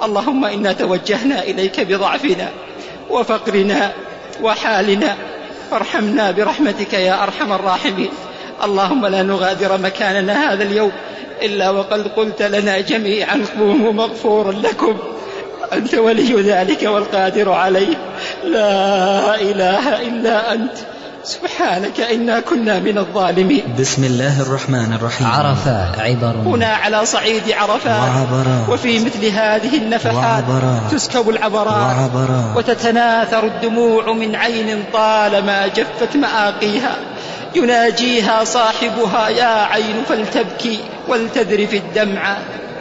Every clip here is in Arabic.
اللهم إنا توجهنا إليك بضعفنا وفقرنا وحالنا، فارحمنا برحمتك يا أرحم الراحمين. اللهم لا نغادر مكاننا هذا اليوم إلا وقد قلت لنا جميعا قوموا مغفورا لكم، أنت ولي ذلك والقادر عليه، لا إله إلا أنت، سبحانك إنا كنا من الظالمين. بسم الله الرحمن الرحيم. عرفات عبر. هنا على صعيد عرفات وفي مثل هذه النفحات تسكب العبرات وتتناثر الدموع من عين طالما جفت مآقيها، يناجيها صاحبها يا عين فلتبكي ولتذرف الدمع.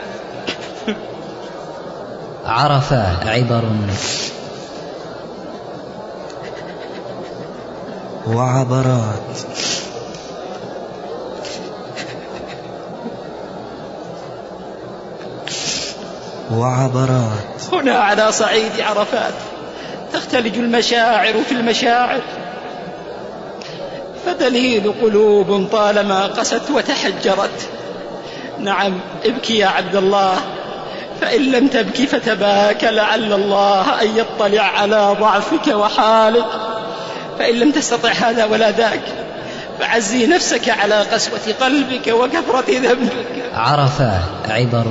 عرفات عبر وعبرات. هنا على صعيد عرفات تختلج المشاعر في المشاعر، فدليل قلوب طالما قست وتحجرت. نعم ابكي يا عبد الله، فإن لم تبكي فتباك لعل الله أن يطلع على ضعفك وحالك، فإن لم تستطع هذا ولا ذاك فعزي نفسك على قسوة قلبك وكثرة ذنبك. عرفات عبر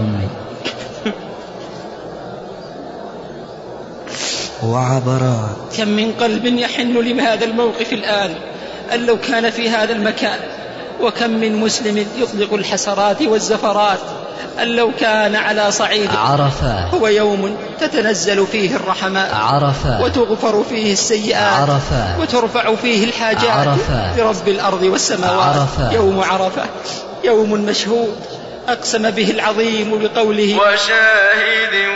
وعبرات. كم من قلب يحن لهذا الموقف الآن أن لو كان في هذا المكان، وكم من مسلم يطلق الحسرات والزفرات أن لو كان على صعيد عرفات. هو يوم تتنزل فيه الرحمات، عرفات، وتغفر فيه السيئات، عرفات، وترفع فيه الحاجات، عرفات، لرب الأرض والسماوات. عرفات. يوم عرفة يوم مشهود أقسم به العظيم بقوله وشاهد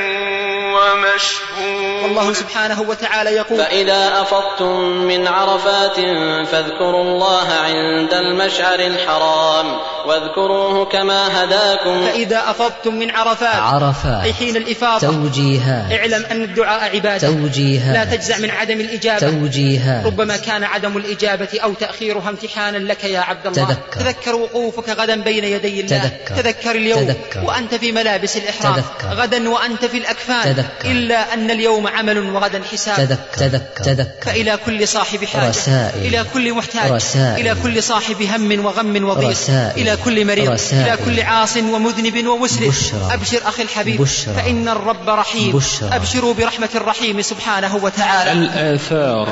ومشهود. والله سبحانه وتعالى يقول فإذا أفضتم من عرفات فاذكروا الله عند المشعر الحرام واذكروه كما هداكم. فإذا أفضتم من عرفات أي حين الإفاضة توجيها. اعلم أن الدعاء عبادة توجيها. لا تجزع من عدم الإجابة توجيها. ربما كان عدم الإجابة أو تأخيرها امتحانا لك يا عبد الله. تذكر وقوفك غدا بين يدي الله. تذكر اليوم وأنت في ملابس الإحرام، غدا وأنت في الأكفان، إلا أن اليوم عمل وغدا حساب. تذكر. فإلى كل صاحب حاجة رسائل. إلى كل محتاج رسائل. إلى كل صاحب هم وغم وضيق رسائل. إلى كل مريض رسائل. إلى كل عاص ومذنب ومسرف. أبشر أخي الحبيب بشرى. فإن الرب رحيم. بشرى. أبشروا برحمة الرحيم سبحانه وتعالى. الآثار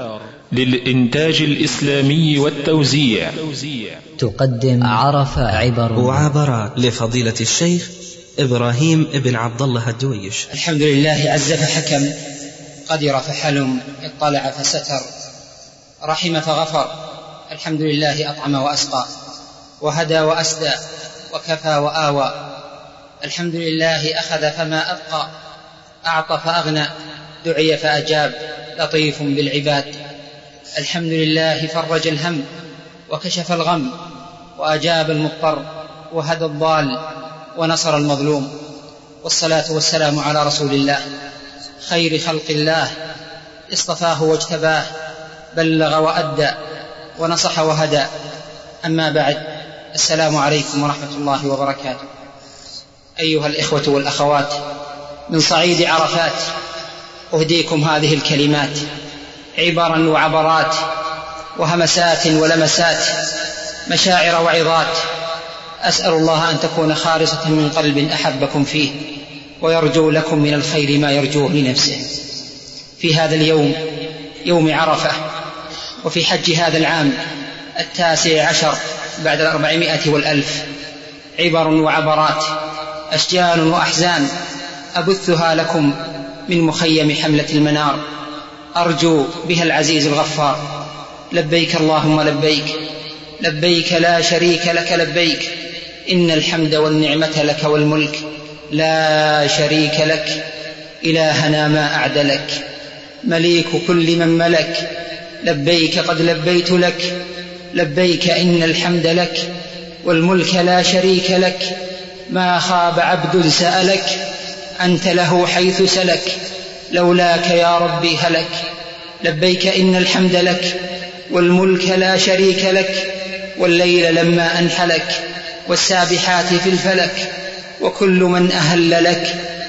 للإنتاج الإسلامي والتوزيع تقدم عرفات عبر وعبرات لفضيلة الشيخ إبراهيم ابن عبد الله الدويش. الحمد لله عز فحكم، قدر فحلم، اطلع فستر، رحم فغفر. الحمد لله أطعم وأسقى وهدى وأسدى وكفى وآوى. الحمد لله أخذ فما أبقى، أعطى فأغنى، دعي فأجاب، لطيف بالعباد. الحمد لله فرج الهم وكشف الغم وأجاب المضطر وهدى الضال ونصر المظلوم. والصلاة والسلام على رسول الله خير خلق الله، اصطفاه واجتباه، بلغ وأدى ونصح وهدى. أما بعد، السلام عليكم ورحمة الله وبركاته. أيها الإخوة والأخوات، من صعيد عرفات أهديكم هذه الكلمات عبرا وعبرات وهمسات ولمسات، مشاعر وعظات، أسأل الله أن تكون خالصة من قلب أحبكم فيه ويرجو لكم من الخير ما يرجوه لنفسه. في هذا اليوم، يوم عرفة، وفي حج هذا العام 19 بعد 400 والألف، عبر وعبرات، أشجان وأحزان أبثها لكم من مخيم حملة المنار، أرجو بها العزيز الغفار. لبيك اللهم لبيك، لبيك لا شريك لك لبيك، إن الحمد والنعمة لك والملك لا شريك لك. إلهنا ما أعدلك، مليك كل من ملك، لبيك قد لبيت لك، لبيك إن الحمد لك والملك لا شريك لك. ما خاب عبد سألك، أنت له حيث سلك، لولاك يا ربي هلك. لبيك إن الحمد لك والملك لا شريك لك، والليل لما أنحلك والسابحات في الفلك، وكل من أهل لك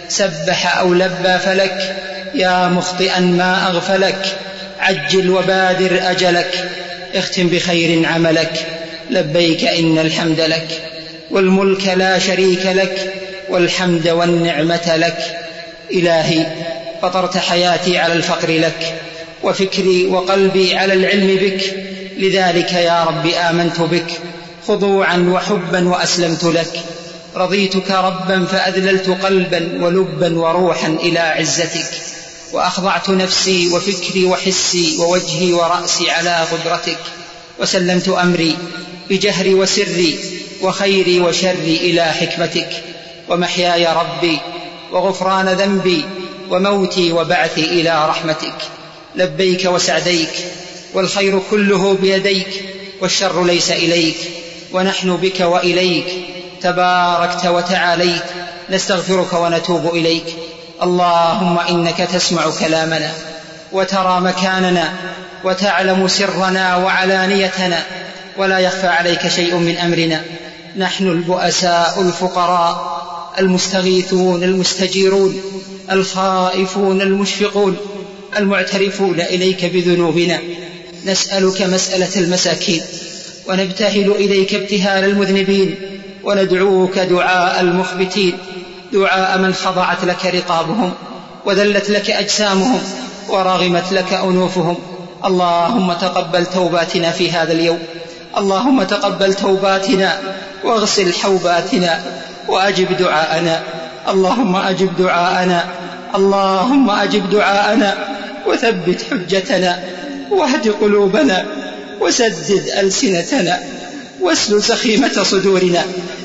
سبح أو لبى فلك، يا مخطئا ما أغفلك، عجل وبادر أجلك، اختم بخير عملك، لبيك إن الحمد لك، والملك لا شريك لك، والحمد والنعمة لك. إلهي فطرت حياتي على الفقر لك، وفكري وقلبي على العلم بك، لذلك يا رب آمنت بك خضوعا وحبا وأسلمت لك، رضيتك ربا فأذللت قلبا ولبا وروحا إلى عزتك، وأخضعت نفسي وفكري وحسي ووجهي ورأسي على قدرتك، وسلمت أمري بجهري وسري وخيري وشري إلى حكمتك، ومحياي ربي وغفران ذنبي وموتي وبعثي إلى رحمتك. لبيك وسعديك، والخير كله بيديك، والشر ليس إليك، ونحن بك وإليك، تباركت وتعاليت، نستغفرك ونتوب إليك. اللهم إنك تسمع كلامنا وترى مكاننا وتعلم سرنا وعلانيتنا، ولا يخفى عليك شيء من أمرنا. نحن البؤساء الفقراء المستغيثون المستجيرون الخائفون المشفقون المعترفون إليك بذنوبنا، نسألك مسألة المساكين، ونبتهل إليك ابتهال المذنبين، وندعوك دعاء المخبتين، دعاء من خضعت لك رقابهم وذلت لك أجسامهم ورغمت لك أنوفهم. اللهم تقبل توباتنا في هذا اليوم، اللهم تقبل توباتنا واغسل حوباتنا وأجب دعاءنا. اللهم أجب دعاءنا، اللهم أجب دعاءنا، وثبت حجتنا، واهد قلوبنا، وسدد ألسنتنا، واسلل سخيمة صدورنا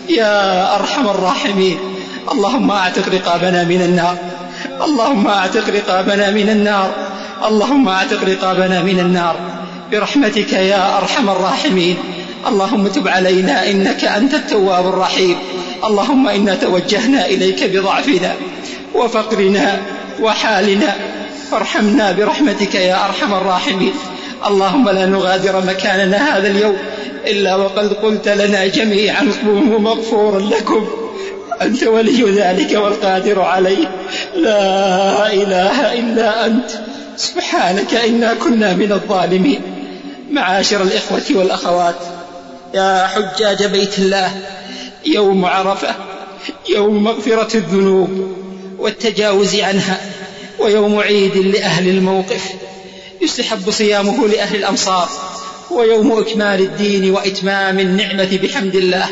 يا أرحم الراحمين. اللهم أعتق رقابنا من النار، اللهم أعتق رقابنا من النار، اللهم أعتق رقابنا من النار برحمتك يا أرحم الراحمين. اللهم تب علينا إنك أنت التواب الرحيم. اللهم إنا توجهنا إليك بضعفنا وفقرنا وحالنا، فارحمنا برحمتك يا أرحم الراحمين. اللهم لا نغادر مكاننا هذا اليوم إلا وقد قلت لنا جميعا قوموا مغفورا لكم، أنت ولي ذلك والقادر عليه، لا إله إلا أنت، سبحانك إنا كنا من الظالمين. معاشر الإخوة والأخوات، يا حجاج بيت الله، يوم عرفة يوم مغفرة الذنوب والتجاوز عنها، ويوم عيد لأهل الموقف، يستحب صيامه لأهل الأمصار، ويوم إكمال الدين وإتمام النعمة بحمد الله.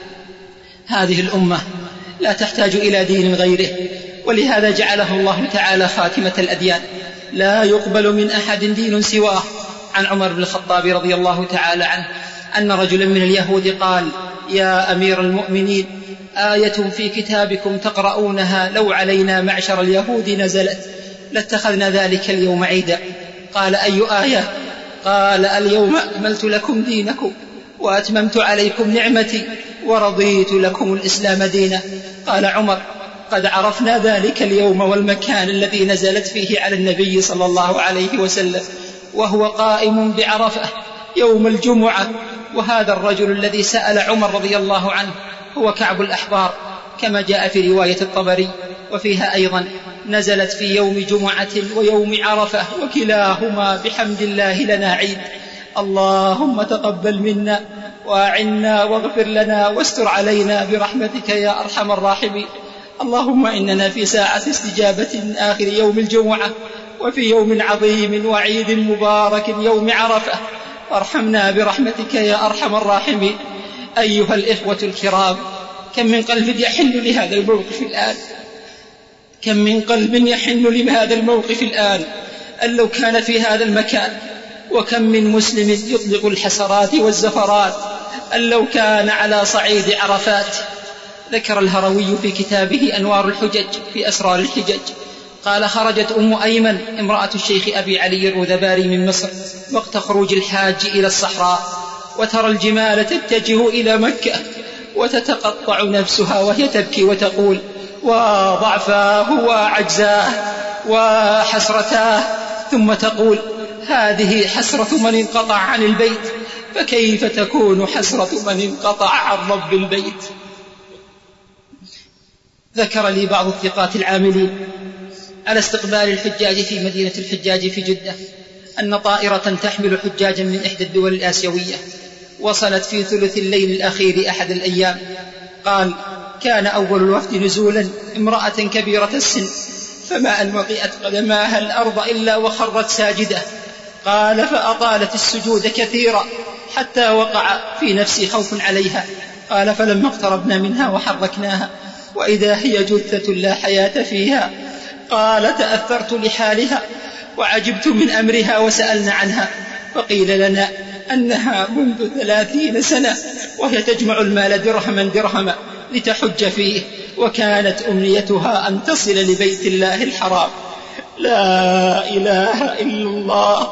هذه الأمة لا تحتاج إلى دين غيره، ولهذا جعله الله تعالى خاتمة الأديان، لا يقبل من أحد دين سواه. عن عمر بن الخطاب رضي الله تعالى عنه أن رجلا من اليهود قال: يا أمير المؤمنين، آية في كتابكم تقرؤونها لو علينا معشر اليهود نزلت لاتخذنا ذلك اليوم عيدا. قال: أي آية؟ قال: اليوم أكملت لكم دينكم وأتممت عليكم نعمتي ورضيت لكم الإسلام دينا. قال عمر: قد عرفنا ذلك اليوم والمكان الذي نزلت فيه على النبي صلى الله عليه وسلم، وهو قائم بعرفة يوم الجمعة. وهذا الرجل الذي سأل عمر رضي الله عنه هو كعب الأحبار، كما جاء في رواية الطبري، وفيها أيضا: نزلت في يوم جمعة ويوم عرفة وكلاهما بحمد الله لنا عيد. اللهم تقبل منا وأعنا واغفر لنا واستر علينا برحمتك يا أرحم الراحمين. اللهم إننا في ساعة استجابة من آخر يوم الجمعة، وفي يوم عظيم وعيد مبارك يوم عرفة، وارحمنا برحمتك يا أرحم الراحمين. أيها الإخوة الكرام، كم من قلب يحن لهذا الموقف الآن، كم من قلب يحن لهذا الموقف الآن أن لو كان في هذا المكان، وكم من مسلم يطلق الحسرات والزفرات أن لو كان على صعيد عرفات. ذكر الهروي في كتابه أنوار الحجج في أسرار الحجج قال: خرجت أم أيمن امرأة الشيخ أبي علي الرذباري من مصر وقت خروج الحاج إلى الصحراء، وترى الجمال تتجه إلى مكة، وتتقطع نفسها وهي تبكي وتقول: وضعفاه وعجزاه وحسرتاه، ثم تقول: هذه حسرة من انقطع عن البيت، فكيف تكون حسرة من انقطع عن رب البيت؟ ذكر لي بعض الثقات العاملين على استقبال الحجاج في مدينة الحجاج في جدة أن طائرة تحمل حجاجا من إحدى الدول الآسيوية وصلت في ثلث الليل الأخير أحد الأيام. قال: كان أول الوفد نزولا امرأة كبيرة السن، فما أن وطئت قدماها الأرض إلا وخرت ساجدة. قال: فأطالت السجود كثيرا حتى وقع في نفسي خوف عليها. قال: فلما اقتربنا منها وحركناها وإذا هي جثة لا حياة فيها. قال: تأثرت لحالها وعجبت من أمرها وسألنا عنها، فقيل لنا أنها منذ 30 سنة وهي تجمع المال درهما لتحج فيه، وكانت أمنيتها أن تصل لبيت الله الحرام. لا إله إلا الله.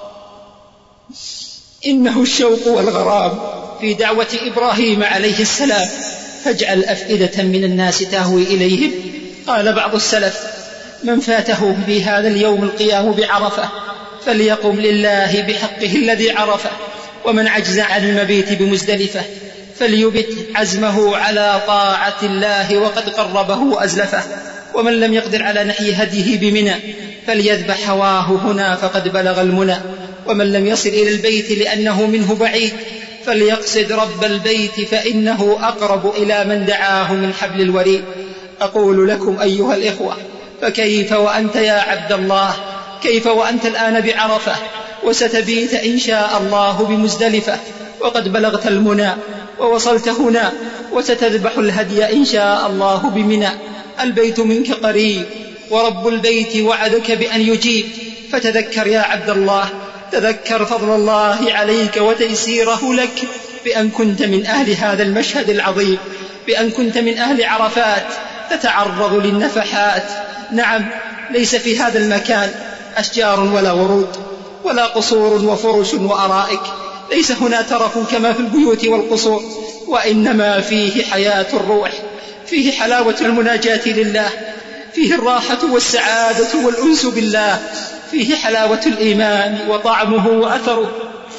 إنه الشوق والغرام في دعوة إبراهيم عليه السلام، فاجعل أفئدة من الناس تهوي إليهم. قال بعض السلف: من فاته في هذا اليوم القيام بعرفة فليقم لله بحقه الذي عرفه، ومن عجز عن المبيت بمزدلفة فليبت عزمه على طاعة الله وقد قربه أزلفه، ومن لم يقدر على نحي هديه بمنى فليذبح هواه هنا فقد بلغ المنى، ومن لم يصل إلى البيت لأنه منه بعيد فليقصد رب البيت فإنه أقرب إلى من دعاه من حبل الوريد. أقول لكم أيها الإخوة، فكيف وأنت يا عبد الله؟ كيف وأنت الآن بعرفة وستبيت إن شاء الله بمزدلفة وقد بلغت المنى ووصلت هنا وستذبح الهدي إن شاء الله بمنى؟ البيت منك قريب ورب البيت وعدك بأن يجيب. فتذكر يا عبد الله، تذكر فضل الله عليك وتيسيره لك بأن كنت من أهل هذا المشهد العظيم، بأن كنت من أهل عرفات تتعرض للنفحات. نعم، ليس في هذا المكان أشجار ولا ورود ولا قصور وفرش وأرائك، ليس هنا ترف كما في البيوت والقصور، وإنما فيه حياة الروح، فيه حلاوة المناجاة لله، فيه الراحة والسعادة والأنس بالله، فيه حلاوة الإيمان وطعمه وأثره،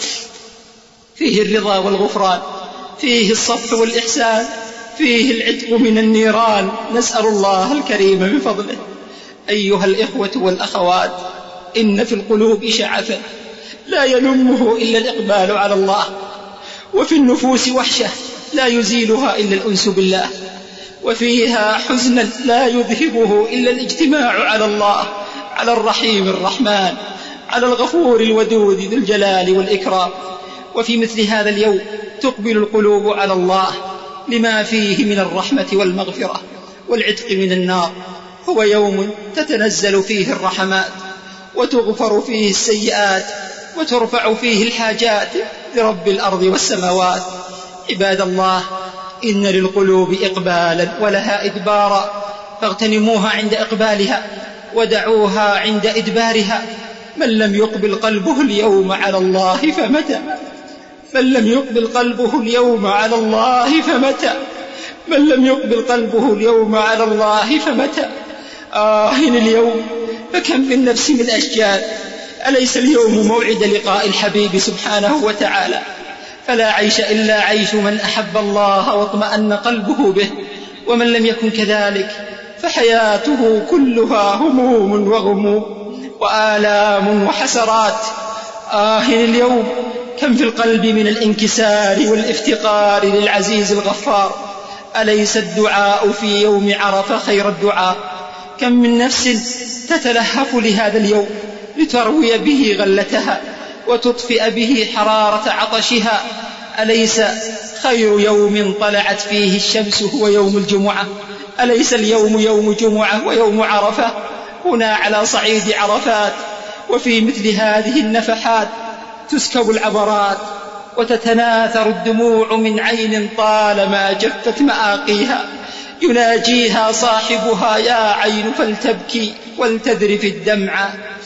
فيه الرضا والغفران، فيه الصف والإحسان، فيه العتق من النيران. نسأل الله الكريم من فضله. أيها الإخوة والأخوات، إن في القلوب شعفا لا يلمه إلا الإقبال على الله، وفي النفوس وحشة لا يزيلها إلا الأنس بالله، وفيها حزنا لا يذهبه إلا الاجتماع على الله، على الرحيم الرحمن، على الغفور الودود ذي الجلال والإكرام. وفي مثل هذا اليوم تقبل القلوب على الله لما فيه من الرحمة والمغفرة والعتق من النار. هو يوم تتنزل فيه الرحمات وتغفر فيه السيئات وترفع فيه الحاجات لرب الأرض والسماوات. عباد الله، إن للقلوب إقبالا ولها إدبارا، فاغتنموها عند إقبالها ودعوها عند إدبارها. من لم يقبل قلبه اليوم على الله فمتى؟ من لم يقبل قلبه اليوم على الله فمتى؟ من لم يقبل قلبه اليوم على الله فمتى؟ إن اليوم فكم في النفس من أشجار. أليس اليوم موعد لقاء الحبيب سبحانه وتعالى؟ فلا عيش إلا عيش من أحب الله واطمأن قلبه به، ومن لم يكن كذلك فحياته كلها هموم وغموم وآلام وحسرات. إن اليوم كم في القلب من الانكسار والافتقار للعزيز الغفار. أليس الدعاء في يوم عرفة خير الدعاء؟ كم من نفس تتلهف لهذا اليوم لتروي به غلتها وتطفئ به حرارة عطشها. أليس خير يوم طلعت فيه الشمس هو يوم الجمعة؟ أليس اليوم يوم جمعة ويوم عرفة هنا على صعيد عرفات؟ وفي مثل هذه النفحات تسكب العبرات وتتناثر الدموع من عين طالما جفت مآقيها. يناجيها صاحبها: يا عين فلتبكي ولتذرف الدمع،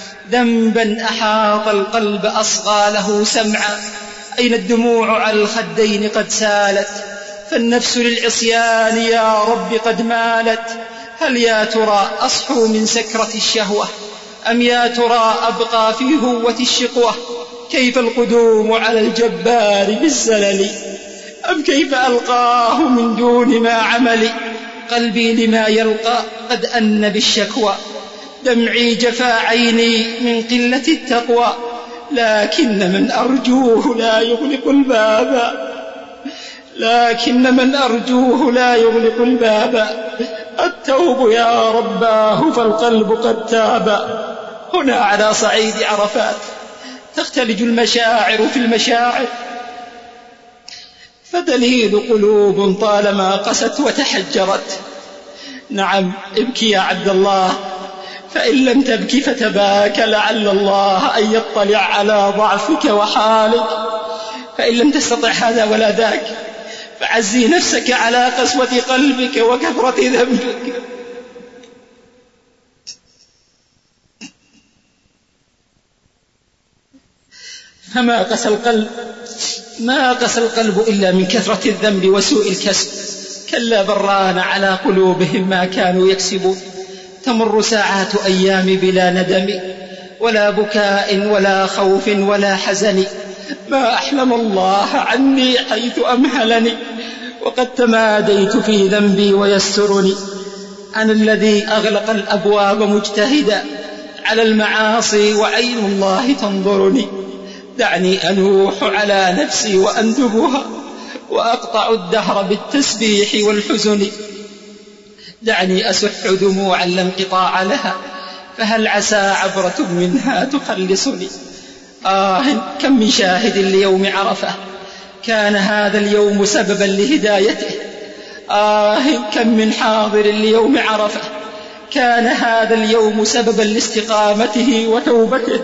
ذنبا أحاط القلب أصغى له سمعا. أين الدموع على الخدين قد سالت، فالنفس للعصيان يا رب قد مالت. هل يا ترى أصحو من سكرة الشهوة، أم يا ترى أبقى في هوة الشقوة؟ كيف القدوم على الجبار بالزلل، أم كيف ألقاه من دون ما عملي؟ قلبي لما يلقى قد أن بالشكوى، دمعي جفا عيني من قلة التقوى، لكن من أرجوه لا يغلق الباب، لكن من أرجوه لا يغلق الباب، التوب يا رباه فالقلب قد تاب. هنا على صعيد عرفات تختلج المشاعر في المشاعر، فدليل قلوب طالما قست وتحجرت. نعم ابكي يا عبد الله، فإن لم تبكي فتباك، لعل الله أن يطلع على ضعفك وحالك. فإن لم تستطع هذا ولا ذاك فعزي نفسك على قسوة قلبك وكثرة ذنبك. فما قسى القلب، ما قسى القلب إلا من كثرة الذنب وسوء الكسب. كلا بران على قلوبهم ما كانوا يكسبون. تمر ساعات أيام بلا ندم ولا بكاء ولا خوف ولا حزن، ما أحلم الله عني حيث أمهلني، وقد تماديت في ذنبي ويسترني. أنا الذي أغلق الأبواب مجتهدا على المعاصي وعين الله تنظرني. دعني أنوح على نفسي وأندبها وأقطع الدهر بالتسبيح والحزن. دعني أسح دموعا لا انقطاع لها، فهل عسى عبرة منها تخلصني. كم من شاهد ليوم عرفة كان هذا اليوم سببا لهدايته. كم من حاضر ليوم عرفة كان هذا اليوم سببا لاستقامته وتوبته.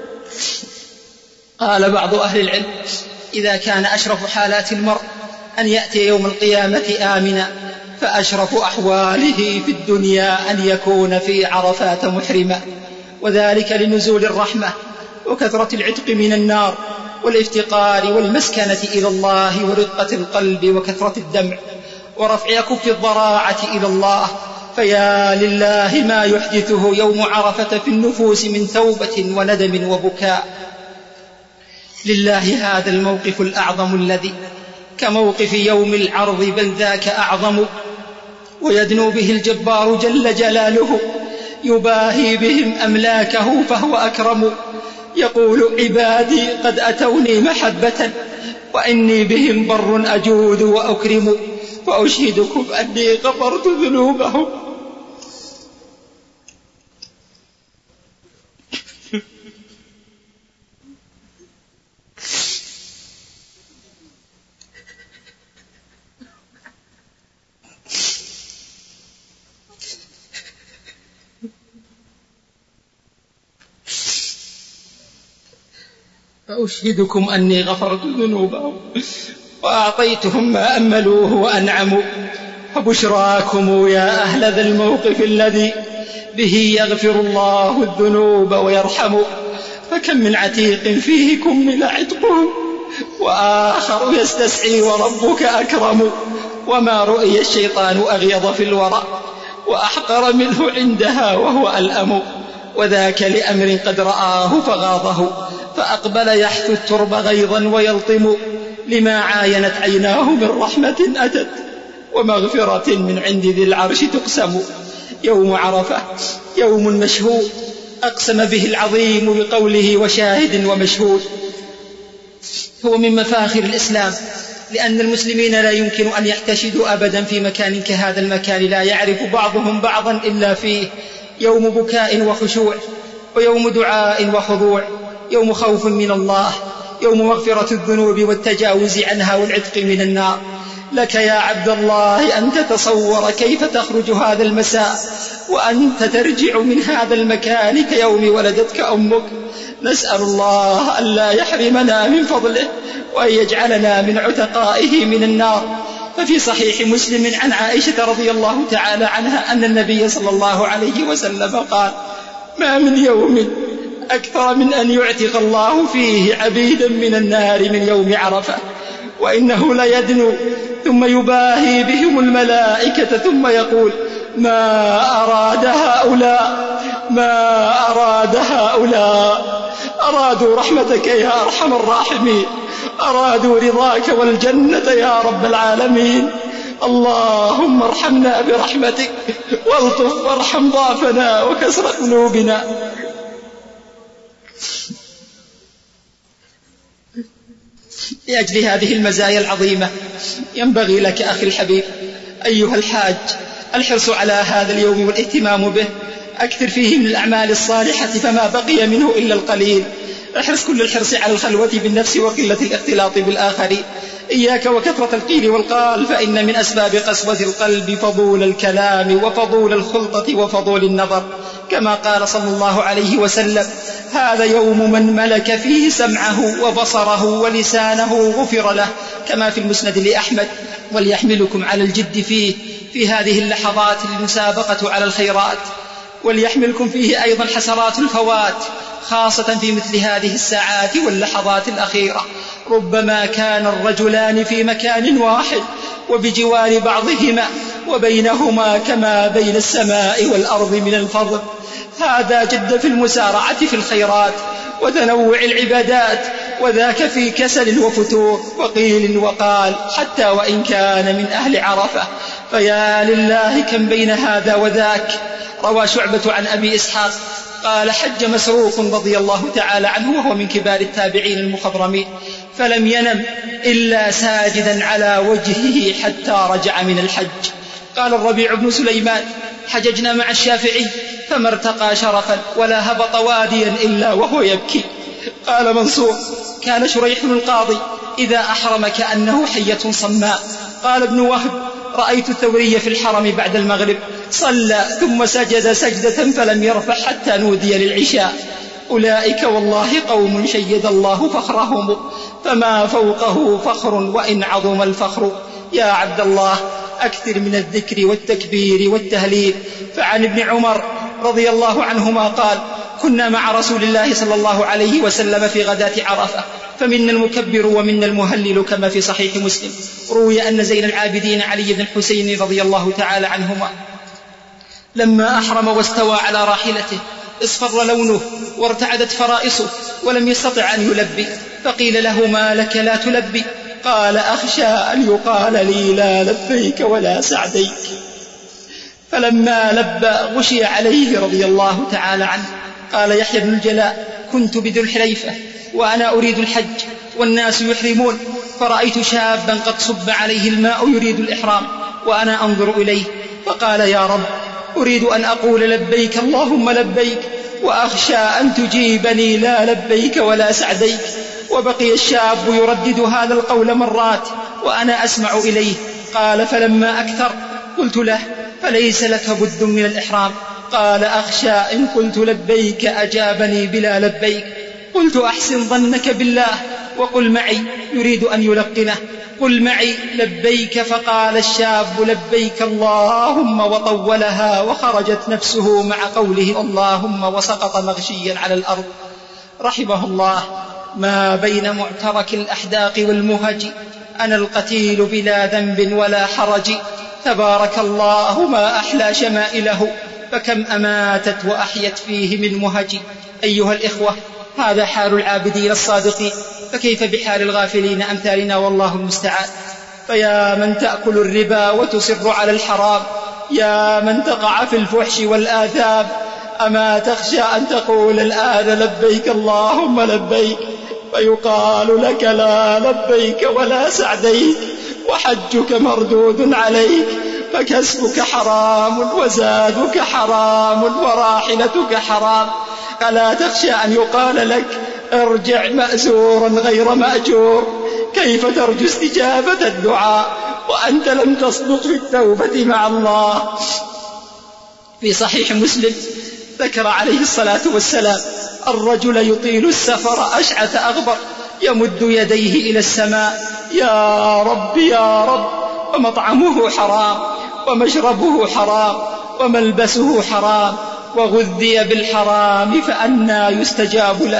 قال بعض أهل العلم: إذا كان أشرف حالات المرء أن يأتي يوم القيامة آمنا، فأشرف أحواله في الدنيا أن يكون في عرفات محرما، وذلك لنزول الرحمة وكثرة العتق من النار والافتقار والمسكنة إلى الله ورقة القلب وكثرة الدمع ورفع كف الضراعة إلى الله. فيا لله ما يحدثه يوم عرفة في النفوس من توبة وندم وبكاء. لله هذا الموقف الأعظم الذي كموقف يوم العرض، بل ذاك أعظم، ويدنو به الجبار جل جلاله، يباهي بهم أملاكه فهو أكرم. يقول: عبادي قد أتوني محبة وإني بهم بر أجود وأكرم، وأشهدكم أني غفرت ذنوبهم. فأشهدكم أني غفرت ذنوبهم وأعطيتهم ما أملوه وأنعموا. فبشراكم يا أهل ذا الموقف الذي به يغفر الله الذنوب ويرحم. فكم من عتيق فيه كمل عتقه وآخر يستسعي وربك أكرم. وما رؤي الشيطان أغيض في الورى وأحقر منه عندها وهو ألأم، وذاك لأمر قد رآه فغاضه، فأقبل يحث الترب غيظا ويلطم، لما عاينت عيناه من رحمة أتت ومغفرة من عند ذي العرش تقسم. يوم عرفة يوم مشهود أقسم به العظيم بقوله: وشاهد ومشهود. هو من مفاخر الإسلام، لأن المسلمين لا يمكن أن يحتشدوا أبدا في مكان كهذا المكان لا يعرف بعضهم بعضا إلا فيه. يوم بكاء وخشوع، ويوم دعاء وخضوع، يوم خوف من الله، يوم مغفرة الذنوب والتجاوز عنها والعتق من النار. لك يا عبد الله أن تتصور كيف تخرج هذا المساء وأنت ترجع من هذا المكان كيوم ولدتك أمك. نسأل الله أن لا يحرمنا من فضله وأن يجعلنا من عتقائه من النار. ففي صحيح مسلم عن عائشة رضي الله تعالى عنها أن النبي صلى الله عليه وسلم قال: ما من يوم أكثر من أن يعتق الله فيه عبيدا من النار من يوم عرفة، وإنه ليدنو ثم يباهي بهم الملائكة ثم يقول: ما أراد هؤلاء، ما أراد هؤلاء. أرادوا رحمتك يا أرحم الراحمين، أرادوا رضاك والجنة يا رب العالمين، اللهم ارحمنا برحمتك والطف وارحم ضعفنا وكسر قلوبنا. لأجل هذه المزايا العظيمة ينبغي لك أخي الحبيب أيها الحاج الحرص على هذا اليوم والاهتمام به، أكثر فيه من الأعمال الصالحة فما بقي منه إلا القليل. احرص كل الحرص على الخلوة بالنفس وقلة الاختلاط بالآخرين. إياك وكثرة القيل والقال، فإن من أسباب قسوة القلب فضول الكلام وفضول الخلطة وفضول النظر، كما قال صلى الله عليه وسلم: هذا يوم من ملك فيه سمعه وبصره ولسانه غفر له، كما في المسند لأحمد. وليحملكم على الجد فيه في هذه اللحظات المسابقة على الخيرات، وليحملكم فيه أيضا حسرات الفوات، خاصة في مثل هذه الساعات واللحظات الأخيرة. ربما كان الرجلان في مكان واحد وبجوار بعضهما وبينهما كما بين السماء والأرض من الفضل. هذا جد في المسارعة في الخيرات وتنوع العبادات، وذاك في كسل وفتور وقيل وقال، حتى وإن كان من أهل عرفة. فيا لله كم بين هذا وذاك. روى شعبة عن أبي إسحاق قال: حج مسروق رضي الله تعالى عنه وهو من كبار التابعين المخضرمين، فلم ينم إلا ساجدا على وجهه حتى رجع من الحج. قال الربيع بن سليمان: حججنا مع الشافعي فما ارتقى شرفا ولا هبط واديا إلا وهو يبكي. قال منصور: كان شريح القاضي إذا أحرم كأنه حية صماء. قال ابن وهب: رأيت الثوري في الحرم بعد المغرب صلى ثم سجد سجدة فلم يرفع حتى نودي للعشاء. أولئك والله قوم شيد الله فخرهم، فما فوقه فخر وإن عظم الفخر. يا عبد الله أكثر من الذكر والتكبير والتهليل. فعن ابن عمر رضي الله عنهما قال: كنا مع رسول الله صلى الله عليه وسلم في غداة عرفة، فمنا المكبر ومنا المهلل كما في صحيح مسلم. روي أن زين العابدين علي بن الحسين رضي الله تعالى عنهما لما أحرم واستوى على راحلته اصفر لونه وارتعدت فرائصه ولم يستطع أن يلبي، فقيل له: ما لك لا تلبي؟ قال: أخشى أن يقال لي لا لبيك ولا سعديك. فلما لبى غشي عليه رضي الله تعالى عنه. قال يحيى بن الجلاء: كنت بذو الحليفة وأنا أريد الحج والناس يحرمون، فرأيت شابا قد صب عليه الماء يريد الإحرام وأنا أنظر إليه، فقال: يا رب، أريد أن أقول لبيك اللهم لبيك، وأخشى أن تجيبني لا لبيك ولا سعديك. وبقي الشاب يردد هذا القول مرات وأنا أسمع إليه. قال: فلما أكثر قلت له: فليس لك بد من الإحرام. قال: أخشى إن قلت لبيك أجابني بلا لبيك. قلت: أحسن ظنك بالله وقل معي. يريد أن يلقنه: قل معي لبيك. فقال الشاب: لبيك اللهم، وطولها وخرجت نفسه مع قوله اللهم، وسقط مغشيا على الأرض. رحمه الله. ما بين معترك الأحداق والمهج أنا القتيل بلا ذنب ولا حرج. تبارك الله ما أحلى شمائله، فكم أماتت وأحيت فيه من مهج. أيها الإخوة، هذا حال العابدين الصادقين، فكيف بحال الغافلين أمثالنا والله المستعان. فيا من تأكل الربا وتصر على الحرام، يا من تقع في الفحش والآثام، أما تخشى أن تقول الآن لبيك اللهم لبيك، فيقال لك لا لبيك ولا سعديك، وحجك مردود عليك، فكسبك حرام وزادك حرام وراحلتك حرام. ألا تخشى أن يقال لك ارجع مأزورا غير مأجور؟ كيف ترجو استجابة الدعاء وأنت لم تصدق في التوبة مع الله؟ في صحيح مسلم ذكر عليه الصلاة والسلام الرجل يطيل السفر أشعث أغبر يمد يديه إلى السماء: يا رب يا رب، ومطعمه حرام ومشربه حرام وملبسه حرام وغذي بالحرام، فأنى يستجاب له؟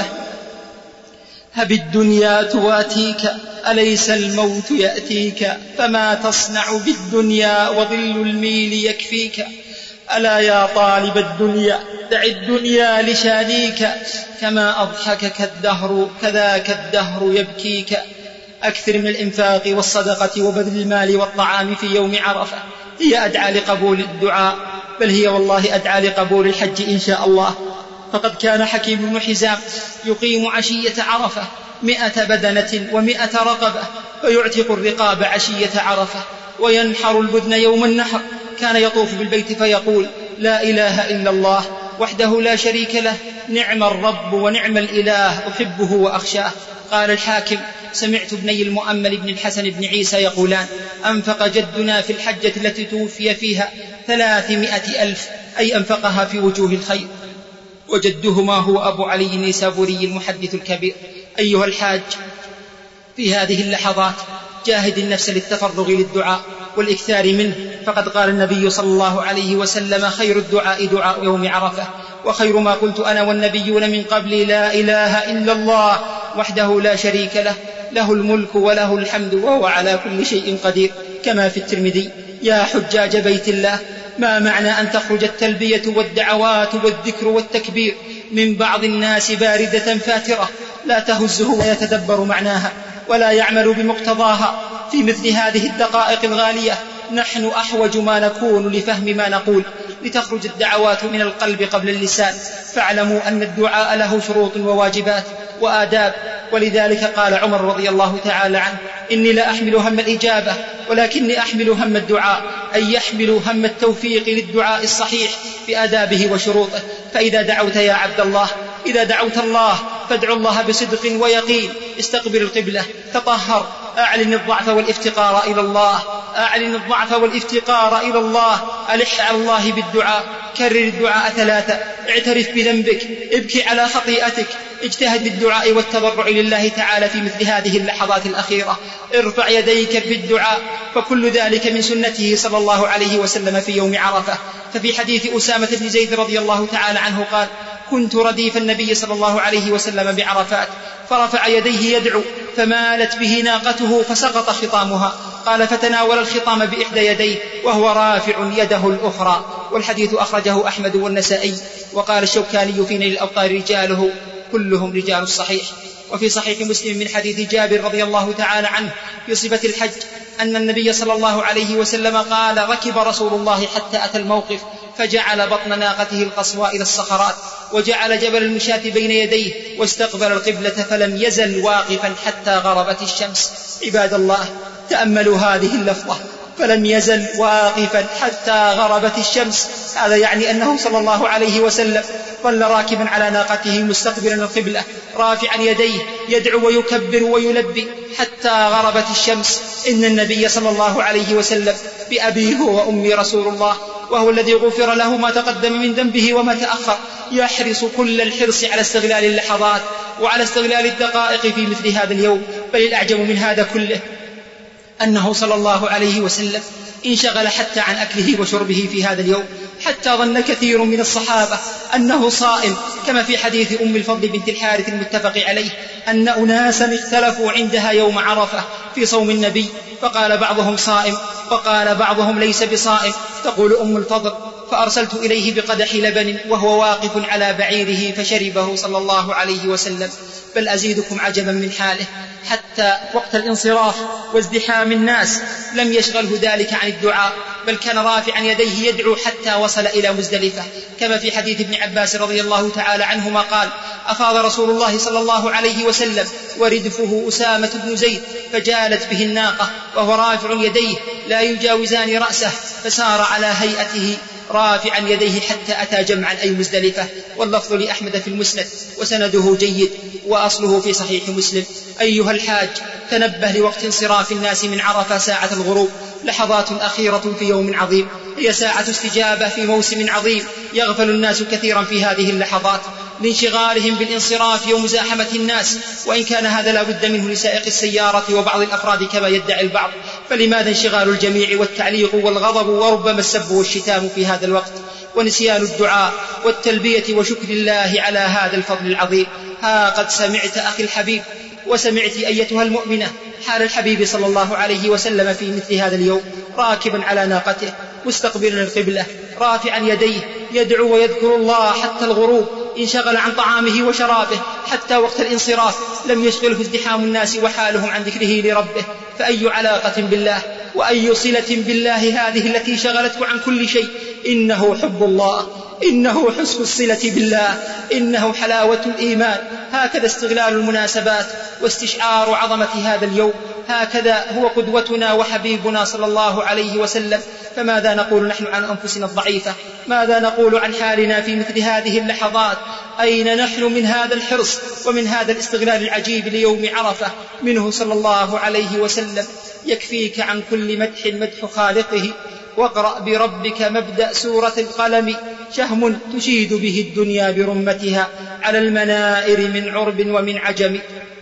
هب الدنيا تواتيك، أليس الموت يأتيك؟ فما تصنع بالدنيا وظل الميل يكفيك؟ ألا يا طالب الدنيا دع الدنيا لشانيك، كما أضحكك الدهر كذاك الدهر يبكيك. أكثر من الإنفاق والصدقة وبذل المال والطعام في يوم عرفة، هي أدعى لقبول الدعاء، بل هي والله أدعى لقبول الحج إن شاء الله. فقد كان حكيم بن حزام يقيم عشية عرفة 100 بدنة و100 رقبة، فيعتق الرقاب عشية عرفة وينحر البدن يوم النحر. كان يطوف بالبيت فيقول: لا إله إلا الله وحده لا شريك له، نعم الرب ونعم الإله، أحبه وأخشاه. قال الحاكم: سمعت ابني المؤمل بن الحسن بن عيسى يقولان: أنفق جدنا في الحجة التي توفي فيها 300,000، أي أنفقها في وجوه الخير. وجدهما هو أبو علي النيسابوري المحدث الكبير. أيها الحاج، في هذه اللحظات جاهد النفس للتفرغ للدعاء والإكثار منه، فقد قال النبي صلى الله عليه وسلم: خير الدعاء دعاء يوم عرفة، وخير ما قلت أنا والنبيون من قبلي لا إله إلا الله وحده لا شريك له، له الملك وله الحمد وهو على كل شيء قدير. كما في الترمذي: يا حجاج بيت الله، ما معنى أن تخرج التلبية والدعوات والذكر والتكبير من بعض الناس باردة فاترة لا تهزه ويتدبر معناها ولا يعمل بمقتضاها؟ في مثل هذه الدقائق الغالية نحن أحوج ما نكون لفهم ما نقول، لتخرج الدعوات من القلب قبل اللسان. فاعلموا أن الدعاء له شروط وواجبات وآداب، ولذلك قال عمر رضي الله تعالى عنه: إني لا أحمل هم الإجابة ولكني أحمل هم الدعاء، أي يحمل هم التوفيق للدعاء الصحيح بآدابه وشروطه. فإذا دعوت يا عبد الله، إذا دعوت الله فادع الله بصدق ويقين، استقبل القبلة، تطهر، أعلن الضعف والافتقار إلى الله، أعلن الضعف والافتقار إلى الله، ألح على الله بالدعاء، كرر الدعاء 3، اعترف بذنبك، ابكي على خطيئتك، اجتهد بالدعاء والتضرع لله تعالى في مثل هذه اللحظات الأخيرة، ارفع يديك في الدعاء، فكل ذلك من سنته صلى الله عليه وسلم في يوم عرفة. ففي حديث أسامة بن زيد رضي الله تعالى عنه قال: كنت رديف النبي صلى الله عليه وسلم بعرفات، فرفع يديه يدعو فمالت به ناقته فسقط خطامها، قال: فتناول الخطام بإحدى يديه وهو رافع يده الأخرى. والحديث أخرجه أحمد والنسائي. وقال الشوكاني في نيل الأوطار: رجاله كلهم رجال الصحيح. وفي صحيح مسلم من حديث جابر رضي الله تعالى عنه في صفة الحج أن النبي صلى الله عليه وسلم قال: ركب رسول الله حتى أتى الموقف فجعل بطن ناقته القصوى إلى الصخرات، وجعل جبل المشاة بين يديه، واستقبل القبلة فلم يزل واقفا حتى غربت الشمس. عباد الله، تأملوا هذه اللفظة: فلم يزل واقفا حتى غربت الشمس. هذا يعني أنه صلى الله عليه وسلم ظل راكبا على ناقته مستقبلا القبلة رافعا يديه يدعو ويكبر ويلبي حتى غربت الشمس. إن النبي صلى الله عليه وسلم بأبيه وأمي رسول الله، وهو الذي غفر له ما تقدم من ذنبه وما تأخر، يحرص كل الحرص على استغلال اللحظات وعلى استغلال الدقائق في مثل هذا اليوم. بل الأعجب من هذا كله أنه صلى الله عليه وسلم انشغل حتى عن أكله وشربه في هذا اليوم، حتى ظن كثير من الصحابة أنه صائم، كما في حديث أم الفضل بنت الحارث المتفق عليه أن أناسا اختلفوا عندها يوم عرفة في صوم النبي، فقال بعضهم صائم وقال بعضهم ليس بصائم. تقول أم الفضل: فأرسلت إليه بقدح لبن وهو واقف على بعيره فشربه صلى الله عليه وسلم. بل أزيدكم عجبا من حاله، حتى وقت الانصراف وازدحام الناس لم يشغله ذلك عن الدعاء، بل كان رافعا يديه يدعو حتى وصل إلى مزدلفة، كما في حديث ابن عباس رضي الله تعالى عنهما قال: أفاض رسول الله صلى الله عليه وسلم وردفه أسامة بن زيد، فجالت به الناقة وهو رافع يديه لا يجاوزان رأسه، فسار على هيئته رافعا يديه حتى أتى جمعا أي مزدلفة. واللفظ لأحمد في المسند وسنده جيد وأصله في صحيح مسلم. أيها الحاج، تنبه لوقت انصراف الناس من عرفة ساعة الغروب، لحظات أخيرة في يوم عظيم، هي ساعة استجابة في موسم عظيم. يغفل الناس كثيرا في هذه اللحظات لانشغالهم بالانصراف ومزاحمة الناس، وإن كان هذا لا بد منه لسائق السيارة وبعض الأفراد كما يدعي البعض، فلماذا انشغال الجميع والتعليق والغضب وربما السب والشتام في هذا الوقت، ونسيان الدعاء والتلبية وشكر الله على هذا الفضل العظيم؟ ها قد سمعت أخي الحبيب وسمعت أيتها المؤمنة حال الحبيب صلى الله عليه وسلم في مثل هذا اليوم، راكبا على ناقته مستقبلا القبلة رافعا يديه يدعو ويذكر الله حتى الغروب، انشغل عن طعامه وشرابه حتى وقت الانصراف لم يشغله ازدحام الناس وحالهم عن ذكره لربه. فأي علاقة بالله وأي صلة بالله هذه التي شغلته عن كل شيء؟ إنه حب الله، إنه حسن الصلة بالله، إنه حلاوة الإيمان. هكذا استغلال المناسبات واستشعار عظمة هذا اليوم، هكذا هو قدوتنا وحبيبنا صلى الله عليه وسلم. فماذا نقول نحن عن أنفسنا الضعيفة؟ ماذا نقول عن حالنا في مثل هذه اللحظات؟ أين نحن من هذا الحرص ومن هذا الاستغلال العجيب ليوم عرفة منه صلى الله عليه وسلم؟ يكفيك عن كل مدح خالقه، واقرأ بربك مبدأ سورة القلم، شهم تشيد به الدنيا برمتها على المنائر من عرب ومن عجم.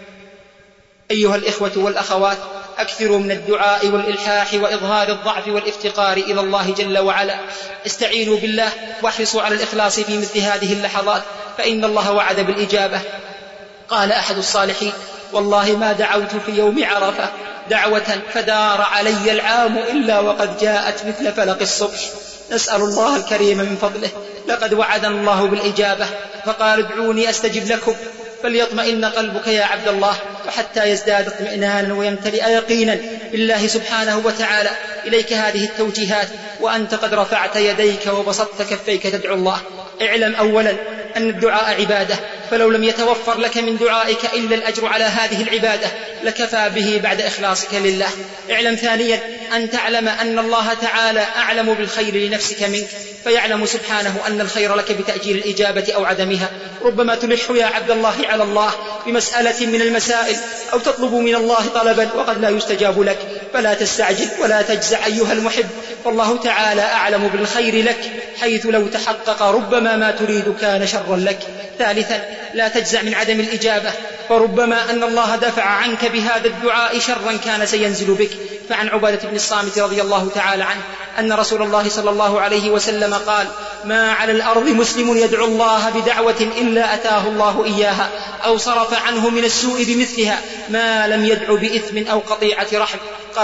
أيها الإخوة والأخوات، أكثروا من الدعاء والإلحاح وإظهار الضعف والافتقار إلى الله جل وعلا. استعينوا بالله واحرصوا على الإخلاص في مثل هذه اللحظات، فإن الله وعد بالإجابة. قال أحد الصالحين: والله ما دعوت في يوم عرفة دعوة فدار علي العام إلا وقد جاءت مثل فلق الصبح. نسأل الله الكريم من فضله، لقد وعدنا الله بالإجابة فقال: ادعوني أستجب لكم. فليطمئن قلبك يا عبد الله، وحتى يزداد اطمئنانا ويمتلئ يقينا بالله سبحانه وتعالى. إليك هذه التوجيهات وأنت قد رفعت يديك وبسطت كفيك تدعو الله. اعلم أولا أن الدعاء عبادة، فلو لم يتوفر لك من دعائك إلا الأجر على هذه العبادة لكفى به بعد إخلاصك لله. اعلم ثانيا أن تعلم أن الله تعالى أعلم بالخير لنفسك منك، فيعلم سبحانه أن الخير لك بتأجيل الإجابة أو عدمها. ربما تلح يا عبد الله على الله بمسألة من المسائل أو تطلب من الله طلبا وقد لا يستجاب لك، فلا تستعجل ولا تجزع أيها المحب، والله تعالى أعلم بالخير لك، حيث لو تحقق ربما ما تريد كان شرا لك. ثالثا لا تجزع من عدم الإجابة، فربما أن الله دفع عنك بهذا الدعاء شرا كان سينزل بك. فعن عبادة بن الصامت رضي الله تعالى عنه أن رسول الله صلى الله عليه وسلم قال: ما على الأرض مسلم يدعو الله بدعوة إلا أتاه الله إياها أو صرف عنه من السوء بمثلها ما لم يدعو بإثم أو قطيعة رحم.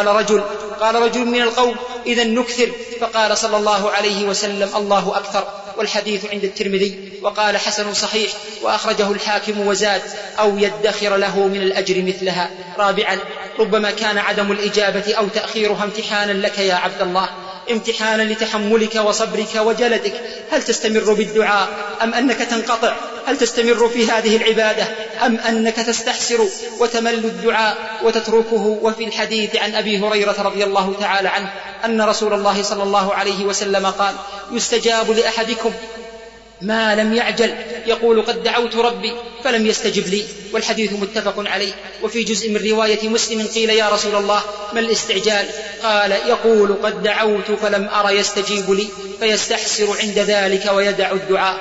قال رجل من القوم: إذا نكثر. فقال صلى الله عليه وسلم: الله أكثر. والحديث عند الترمذي وقال: حسن صحيح، وأخرجه الحاكم وزاد: أو يدخر له من الأجر مثلها. رابعا ربما كان عدم الإجابة أو تأخيرها امتحانا لك يا عبد الله، امتحانا لتحملك وصبرك وجلدك. هل تستمر بالدعاء أم أنك تنقطع؟ هل تستمر في هذه العبادة أم أنك تستحسر وتمل الدعاء وتتركه؟ وفي الحديث عن أبي هريرة رضي الله تعالى عنه أن رسول الله صلى الله عليه وسلم قال: يستجاب لأحدكم ما لم يعجل، يقول: قد دعوت ربي فلم يستجب لي. والحديث متفق عليه. وفي جزء من رواية مسلم قيل: يا رسول الله ما الاستعجال؟ قال: يقول: قد دعوت فلم أر يستجيب لي، فيستحسر عند ذلك ويدع الدعاء.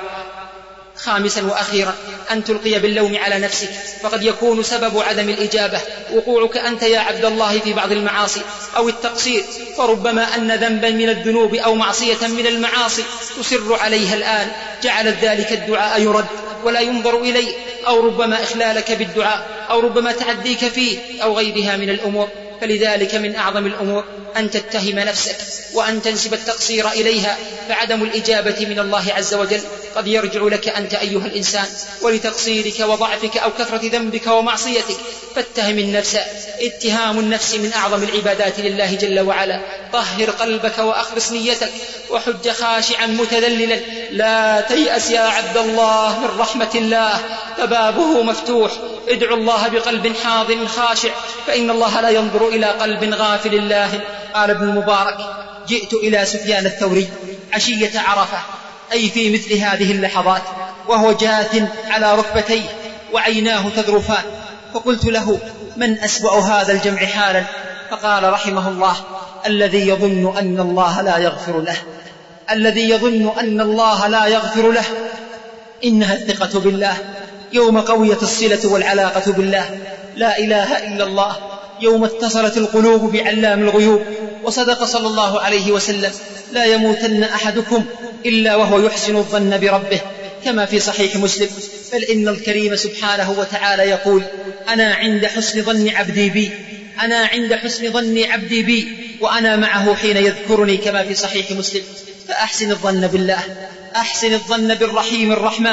خامسا وأخيرا أن تلقي باللوم على نفسك، فقد يكون سبب عدم الإجابة وقوعك أنت يا عبد الله في بعض المعاصي أو التقصير، فربما أن ذنبا من الذنوب أو معصية من المعاصي تصر عليها الآن جعلت ذلك الدعاء يرد ولا ينظر إليه، أو ربما إخلالك بالدعاء، أو ربما تعديك فيه، أو غيرها من الأمور. فلذلك من أعظم الأمور أن تتهم نفسك وأن تنسب التقصير إليها، فعدم الإجابة من الله عز وجل قد يرجع لك أنت أيها الإنسان ولتقصيرك وضعفك أو كثرة ذنبك ومعصيتك. فاتهم النفس. اتهام النفس من أعظم العبادات لله جل وعلا. طهر قلبك وأخلص نيتك وحج خاشعا متذللا. لا تيأس يا عبد الله من رحمة الله، فبابه مفتوح. ادعو الله بقلب حاضر خاشع، فإن الله لا ينظر إلى قلب غافل الله. قال ابن المبارك: جئت إلى سفيان الثوري عشية عرفة، أي في مثل هذه اللحظات، وهو جاث على ركبتيه وعيناه تذرفان، فقلت له: من أسوأ هذا الجمع حالا؟ فقال رحمه الله: الذي يظن أن الله لا يغفر له، الذي يظن أن الله لا يغفر له. إنها الثقة بالله يوم قويت الصلة والعلاقة بالله. لا إله إلا الله يوم اتصلت القلوب بعلام الغيوب. وصدق صلى الله عليه وسلم: لا يموتن أحدكم إلا وهو يحسن الظن بربه، كما في صحيح مسلم. بل إن الكريم سبحانه وتعالى يقول: أنا عند حسن ظن عبدي بي، أنا عند حسن ظن عبدي بي، وأنا معه حين يذكرني، كما في صحيح مسلم. فأحسن الظن بالله، أحسن الظن بالرحيم الرحمن،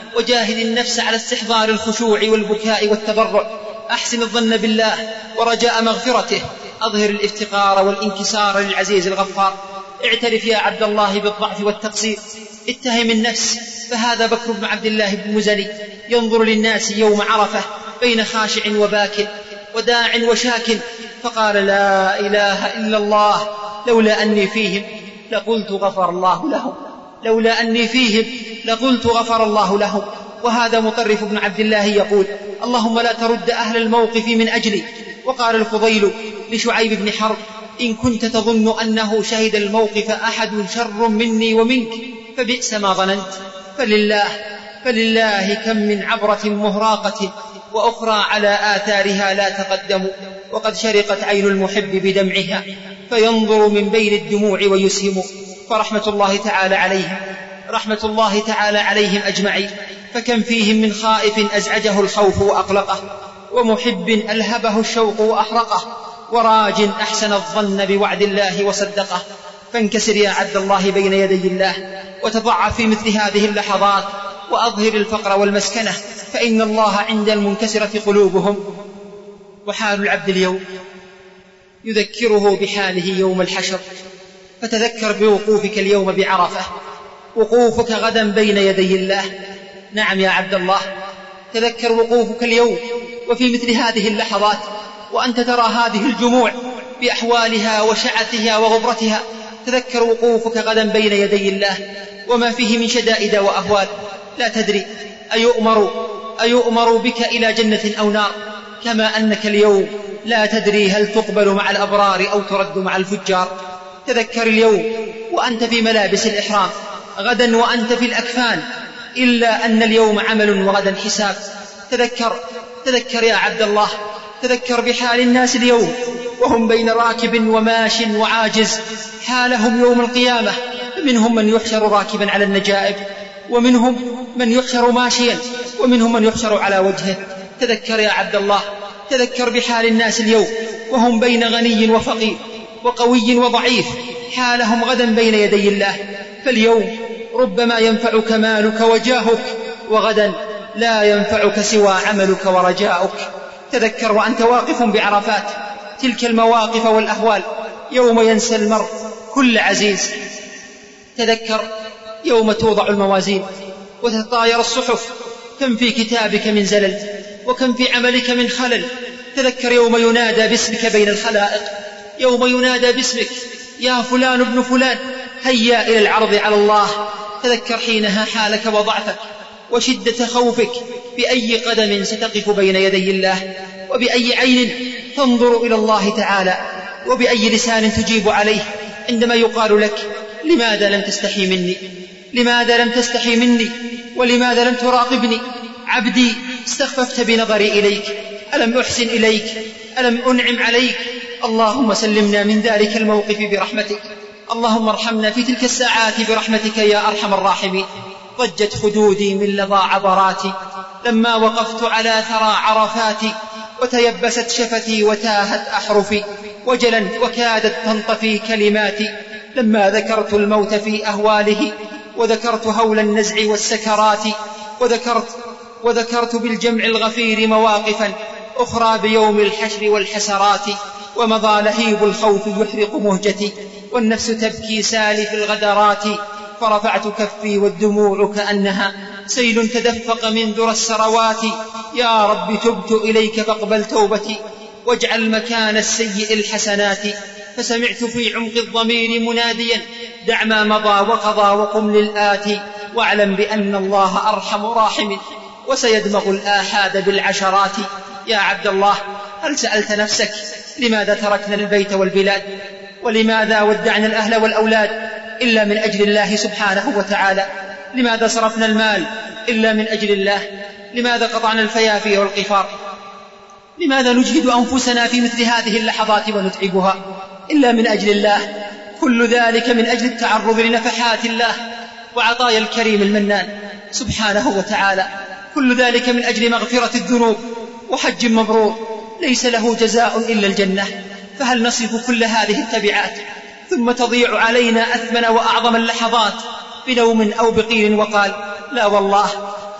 وجاهد النفس على استحضار الخشوع والبكاء والتضرع، أحسن الظن بالله ورجاء مغفرته، أظهر الافتقار والانكسار للعزيز الغفار. اعترف يا عبد الله بالضعف والتقصير، اتهم النفس، فهذا بكر بن عبد الله بن مزني ينظر للناس يوم عرفة بين خاشع وباك وداع وشاك، فقال لا إله إلا الله لولا أني فيهم لقلت غفر الله لهم، لولا أني فيهم لقلت غفر الله لهم. وهذا مطرف بن عبد الله يقول اللهم لا ترد أهل الموقف من أجلي. وقال الفضيل لشعيب بن حرب إن كنت تظن أنه شهد الموقف أحد شر مني ومنك فبئس ما ظننت، فلله كم من عبرة مهراقة وأخرى على آثارها لا تقدم، وقد شرقت عين المحب بدمعها فينظر من بين الدموع ويسهم. فرحمة الله تعالى عليهم أجمعين، فكم فيهم من خائف أزعجه الخوف وأقلقه، ومحب ألهبه الشوق وأحرقه، وراج أحسن الظن بوعد الله وصدقه. فانكسر يا عبد الله بين يدي الله، وتضعف في مثل هذه اللحظات، وأظهر الفقر والمسكنة، فإن الله عند المنكسرة قلوبهم. وحال العبد اليوم يذكره بحاله يوم الحشر، فتذكر بوقوفك اليوم بعرفة، وقوفك غدا بين يدي الله. نعم يا عبد الله، تذكر وقوفك اليوم وفي مثل هذه اللحظات، وأنت ترى هذه الجموع بأحوالها وشعثها وغبرتها. تذكر وقوفك غدا بين يدي الله وما فيه من شدائد وأهوال. لا تدري أيؤمر بك إلى جنة أو نار، كما أنك اليوم لا تدري هل تقبل مع الأبرار أو ترد مع الفجار. تذكر اليوم وأنت في ملابس الإحرام، غدا وأنت في الأكفان، إلا أن اليوم عمل وغدا حساب. تذكر يا عبد الله، تذكر بحال الناس اليوم وهم بين راكب وماش وعاجز، حالهم يوم القيامة. منهم من يحشر راكبا على النجائب، ومنهم من يحشر ماشيا، ومنهم من يحشر على وجهه. تذكر يا عبد الله، تذكر بحال الناس اليوم وهم بين غني وفقير وقوي وضعيف، حالهم غدا بين يدي الله. فاليوم ربما ينفعك مالك وجاهك، وغدا لا ينفعك سوى عملك ورجاؤك. تذكر وأنت واقف بعرفات تلك المواقف والأهوال يوم ينسى المرء كل عزيز. تذكر يوم توضع الموازين وتتطاير الصحف، كم في كتابك من زلل وكم في عملك من خلل. تذكر يوم ينادى باسمك بين الخلائق، يوم ينادى باسمك يا فلان ابن فلان، هيا إلى العرض على الله. تذكر حينها حالك وضعفك وشدة خوفك، بأي قدم ستقف بين يدي الله، وبأي عين تنظر إلى الله تعالى، وبأي لسان تجيب عليه عندما يقال لك لماذا لم تستحي مني، لماذا لم تستحي مني، ولماذا لم تراقبني؟ عبدي استخففت بنظري إليك، ألم أحسن إليك، ألم أنعم عليك؟ اللهم سلمنا من ذلك الموقف برحمتك، اللهم ارحمنا في تلك الساعات برحمتك يا أرحم الراحمين. ضجت خدودي من لظى عبراتي لما وقفت على ثرى عرفاتي، وتيبست شفتي وتاهت أحرفي، وجلا وكادت تنطفي كلماتي، لما ذكرت الموت في أهواله، وذكرت هول النزع والسكرات، وذكرت بالجمع الغفير مواقفا أخرى بيوم الحشر والحسرات، ومضى لهيب الخوف يحرق مهجتي، والنفس تبكي سالف الغدرات. فرفعت كفي والدموع كأنها سيل تدفق من ذرى السروات، يا رب تبت إليك فاقبل توبتي، واجعل مكان السيء الحسنات. فسمعت في عمق الضمير مناديا دع ما مضى وقضى وقم للآتي، واعلم بأن الله أرحم راحم وسيدمغ الآحاد بالعشرات. يا عبد الله، هل سألت نفسك لماذا تركنا البيت والبلاد، ولماذا ودعنا الأهل والأولاد إلا من أجل الله سبحانه وتعالى؟ لماذا صرفنا المال إلا من أجل الله؟ لماذا قطعنا الفيافي والقفار؟ لماذا نجهد أنفسنا في مثل هذه اللحظات ونتعبها إلا من أجل الله؟ كل ذلك من أجل التعرض لنفحات الله وعطايا الكريم المنان سبحانه وتعالى. كل ذلك من أجل مغفرة الذنوب وحج مبرور ليس له جزاء إلا الجنة. فهل نصف كل هذه التبعات ثم تضيع علينا أثمن وأعظم اللحظات بنوم أو بقيل وقال؟ لا والله،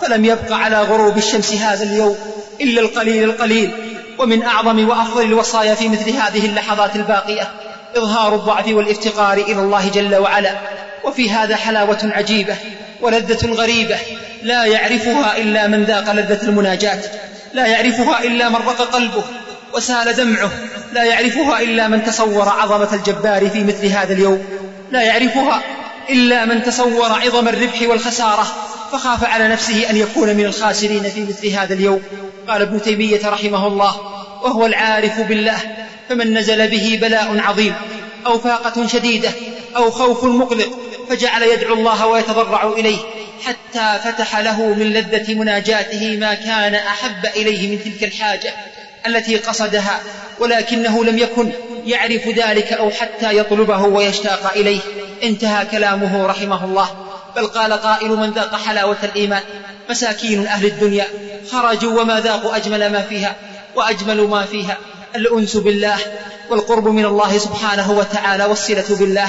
ولم يبق على غروب الشمس هذا اليوم إلا القليل. ومن أعظم وأفضل الوصايا في مثل هذه اللحظات الباقية إظهار الضعف والافتقار إلى الله جل وعلا. وفي هذا حلاوة عجيبة ولذة غريبة لا يعرفها إلا من ذاق لذة المناجاة، لا يعرفها إلا من رق قلبه وسال دمعه، لا يعرفها إلا من تصور عظمة الجبار في مثل هذا اليوم، لا يعرفها إلا من تصور عظم الربح والخسارة فخاف على نفسه أن يكون من الخاسرين في مثل هذا اليوم. قال ابن تيمية رحمه الله وهو العارف بالله: فمن نزل به بلاء عظيم أو فاقة شديدة أو خوف مقلق فجعل يدعو الله ويتضرع إليه حتى فتح له من لذة مناجاته ما كان أحب إليه من تلك الحاجة التي قصدها، ولكنه لم يكن يعرف ذلك أو حتى يطلبه ويشتاق إليه. انتهى كلامه رحمه الله. بل قال قائل من ذاق حلاوة الإيمان: مساكين أهل الدنيا خرجوا وما ذاقوا أجمل ما فيها، وأجمل ما فيها الأنس بالله والقرب من الله سبحانه وتعالى والصلة بالله.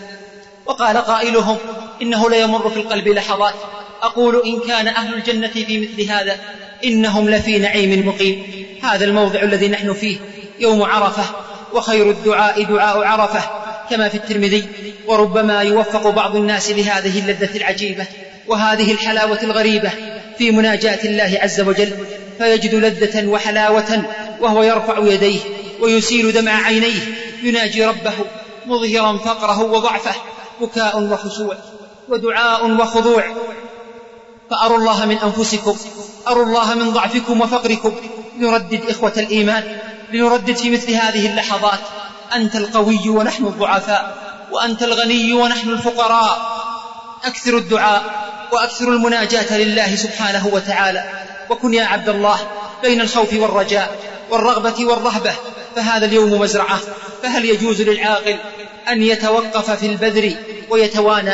وقال قائلهم: إنه ليمر في القلب لحظات أقول إن كان أهل الجنة في مثل هذا إنهم لفي نعيم مقيم. هذا الموضع الذي نحن فيه يوم عرفة، وخير الدعاء دعاء عرفة كما في الترمذي. وربما يوفق بعض الناس لهذه اللذة العجيبة وهذه الحلاوة الغريبة في مناجاة الله عز وجل، فيجد لذة وحلاوة وهو يرفع يديه ويسيل دمع عينيه يناجي ربه مظهرا فقره وضعفه، بكاء وخشوع ودعاء وخضوع. فأروا الله من أنفسكم، أروا الله من ضعفكم وفقركم، لنردد إخوة الإيمان، لنردد في مثل هذه اللحظات: أنت القوي ونحن الضعفاء، وأنت الغني ونحن الفقراء. أكثر الدعاء وأكثر المناجاة لله سبحانه وتعالى. وكن يا عبد الله بين الخوف والرجاء والرغبة والرهبة، فهذا اليوم مزرعة، فهل يجوز للعاقل أن يتوقف في البذر ويتوانى؟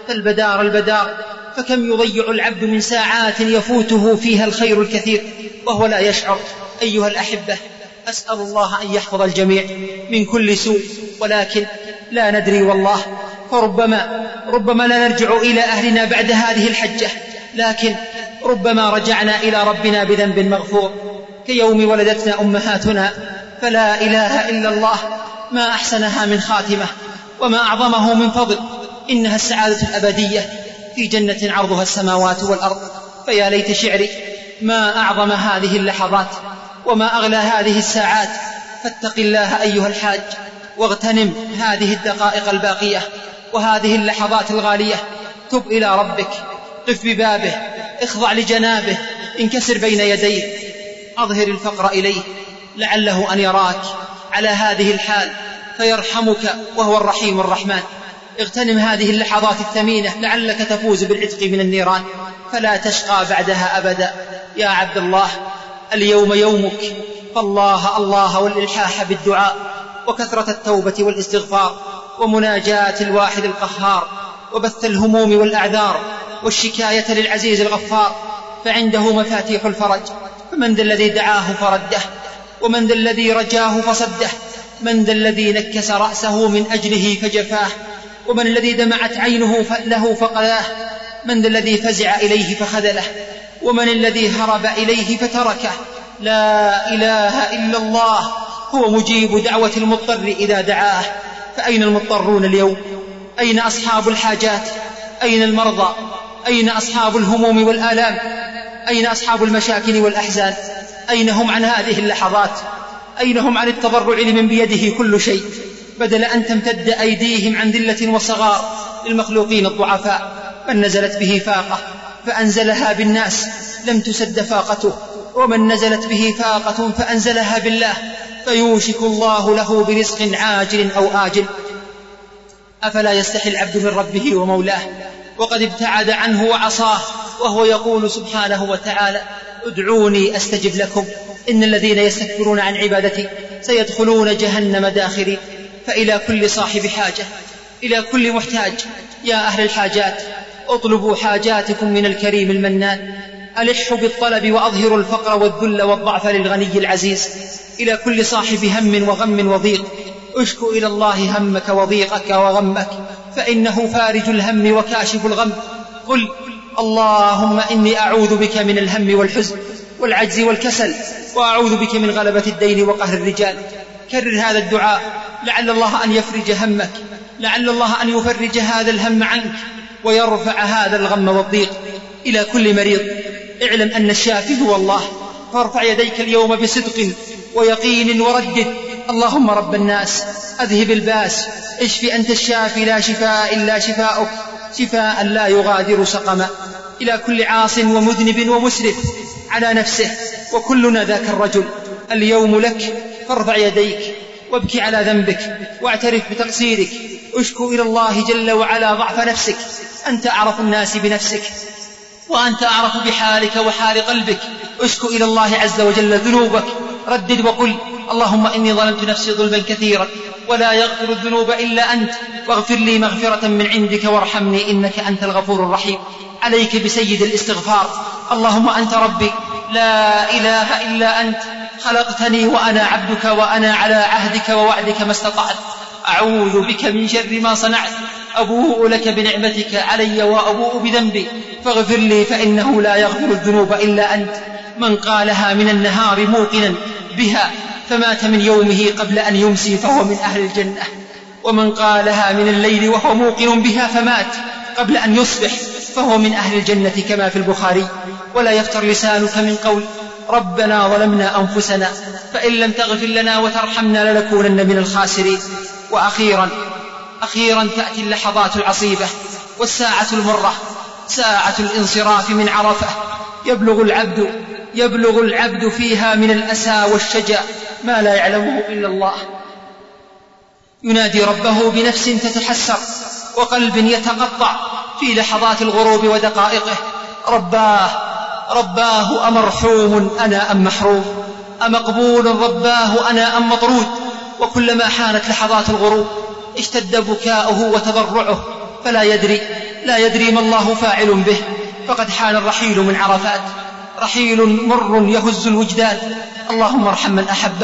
فالبدار فكم يضيع العبد من ساعات يفوته فيها الخير الكثير وهو لا يشعر. أيها الأحبة، أسأل الله أن يحفظ الجميع من كل سوء، ولكن لا ندري والله، فربما لا نرجع إلى أهلنا بعد هذه الحجة، لكن ربما رجعنا إلى ربنا بذنب مغفور كيوم ولدتنا أمهاتنا. فلا إله إلا الله، ما أحسنها من خاتمة وما أعظمه من فضل. إنها السعادة الأبدية في جنة عرضها السماوات والأرض. فيا ليت شعري ما أعظم هذه اللحظات وما أغلى هذه الساعات. فاتق الله أيها الحاج واغتنم هذه الدقائق الباقية وهذه اللحظات الغالية. تب إلى ربك، قف ببابه، اخضع لجنابه، انكسر بين يديه، أظهر الفقر إليه لعله أن يراك على هذه الحال فيرحمك وهو الرحيم الرحمن. اغتنم هذه اللحظات الثمينة لعلك تفوز بالعتق من النيران، فلا تشقى بعدها أبدا. يا عبد الله، اليوم يومك، فالله الله والإلحاح بالدعاء وكثرة التوبة والاستغفار ومناجاة الواحد القهار وبث الهموم والأعذار والشكاية للعزيز الغفار، فعنده مفاتيح الفرج. فمن ذا الذي دعاه فرده؟ ومن ذا الذي رجاه فصده؟ من ذا الذي نكس رأسه من أجله فجفاه؟ ومن الذي دمعت عينه له فقلاه؟ من ذا الذي فزع إليه فخذله؟ ومن الذي هرب إليه فتركه؟ لا إله إلا الله، هو مجيب دعوة المضطر إذا دعاه. فأين المضطرون اليوم؟ أين أصحاب الحاجات؟ أين المرضى؟ أين أصحاب الهموم والآلام؟ أين أصحاب المشاكل والأحزان؟ أين هم عن هذه اللحظات؟ أين هم عن التضرع لمن بيده كل شيء، بدل أن تمتد أيديهم عن ذلة وصغار للمخلوقين الضعفاء؟ من نزلت به فاقة فأنزلها بالناس لم تسد فاقته، ومن نزلت به فاقة فأنزلها بالله فيوشك الله له برزق عاجل أو آجل. أفلا يستحي العبد من ربه ومولاه وقد ابتعد عنه وعصاه، وهو يقول سبحانه وتعالى: ادعوني أستجب لكم إن الذين يستكبرون عن عبادتي سيدخلون جهنم داخرين. فإلى كل صاحب حاجة، إلى كل محتاج، يا أهل الحاجات، اطلبوا حاجاتكم من الكريم المنان. ألحوا بالطلب وأظهروا الفقر والذل والضعف للغني العزيز. إلى كل صاحب هم وغم وضيق، اشكو إلى الله همك وضيقك وغمك، فإنه فارج الهم وكاشف الغم. قل اللهم إني أعوذ بك من الهم والحزن والعجز والكسل، وأعوذ بك من غلبة الدين وقهر الرجال. كرر هذا الدعاء لعل الله أن يفرج همك، لعل الله أن يفرج هذا الهم عنك ويرفع هذا الغم والضيق. إلى كل مريض اعلم أن الشافي هو الله، فارفع يديك اليوم بصدق ويقين وردد: اللهم رب الناس أذهب الباس، اشف أنت الشافي لا شفاء إلا شفاؤك، شفاء لا يغادر سقما. إلى كل عاص ومذنب ومسرف على نفسه، وكلنا ذاك الرجل، اليوم لك، فارفع يديك وابكي على ذنبك واعترف بتقصيرك، اشكو إلى الله جل وعلا ضعف نفسك. أنت أعرف الناس بنفسك وأنت أعرف بحالك وحال قلبك. اشكو إلى الله عز وجل ذنوبك، ردد وقل: اللهم إني ظلمت نفسي ظلما كثيرا ولا يغفر الذنوب إلا أنت، واغفر لي مغفرة من عندك وارحمني إنك أنت الغفور الرحيم. عليك بسيد الاستغفار: اللهم أنت ربي لا إله إلا أنت، خلقتني وأنا عبدك وأنا على عهدك ووعدك ما استطعت، أعوذ بك من شر ما صنعت، أبوء لك بنعمتك علي وأبوء بذنبي، فاغفر لي فإنه لا يغفر الذنوب إلا أنت. من قالها من النهار موقنا بها فمات من يومه قبل أن يمسي فهو من أهل الجنة، ومن قالها من الليل وهو موقن بها فمات قبل أن يصبح فهو من أهل الجنة كما في البخاري. ولا يفتر لسانك من قول: ربنا ظلمنا أنفسنا فإن لم تغفر لنا وترحمنا لنكونن من الخاسرين. وأخيرا تأتي اللحظات العصيبة والساعة المرة، ساعة الانصراف من عرفة. يبلغ العبد فيها من الأسى والشجا ما لا يعلمه إلا الله. ينادي ربه بنفس تتحسر وقلب يتقطع في لحظات الغروب ودقائقه: رباه أمرحوم أنا أم محروم، أمقبول رباه أنا أم مطرود. وكلما حانت لحظات الغروب اشتد بكاؤه وتضرعه، فلا يدري ما الله فاعل به. فقد حان الرحيل من عرفات، رحيل مر يهز الوجدان. اللهم ارحم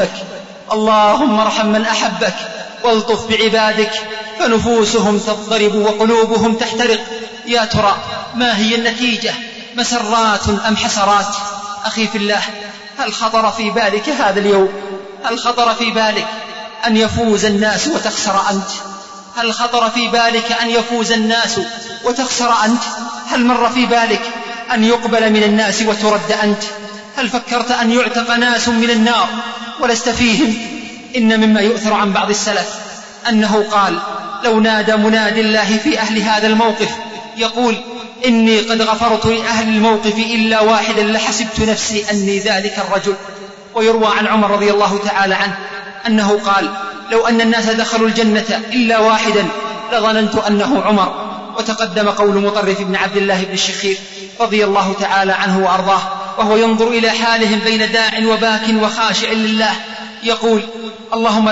من أحبك والطف بعبادك فنفوسهم تضطرب وقلوبهم تحترق. يا ترى ما هي النتيجة؟ مسرات أم حسرات؟ أخي في الله، هل خطر في بالك هذا اليوم؟ هل خطر في بالك أن يفوز الناس وتخسر أنت؟ هل خطر في بالك أن يفوز الناس وتخسر أنت؟ هل مر في بالك أن يقبل من الناس وترد أنت؟ هل فكرت أن يعتق ناس من النار ولست فيهم؟ إن مما يؤثر عن بعض السلف أنه قال: لو نادى مناد الله في أهل هذا الموقف يقول: إني قد غفرت لأهل الموقف إلا واحدا لحسبت نفسي أني ذلك الرجل. ويروى عن عمر رضي الله تعالى عنه أنه قال: لو أن الناس دخلوا الجنة إلا واحدا لظننت أنه عمر. وتقدم قول مطرف بن عبد الله بن الشخير رضي الله تعالى عنه وأرضاه وهو ينظر إلى حالهم بين داع وباك وخاشع لله يقول: اللهم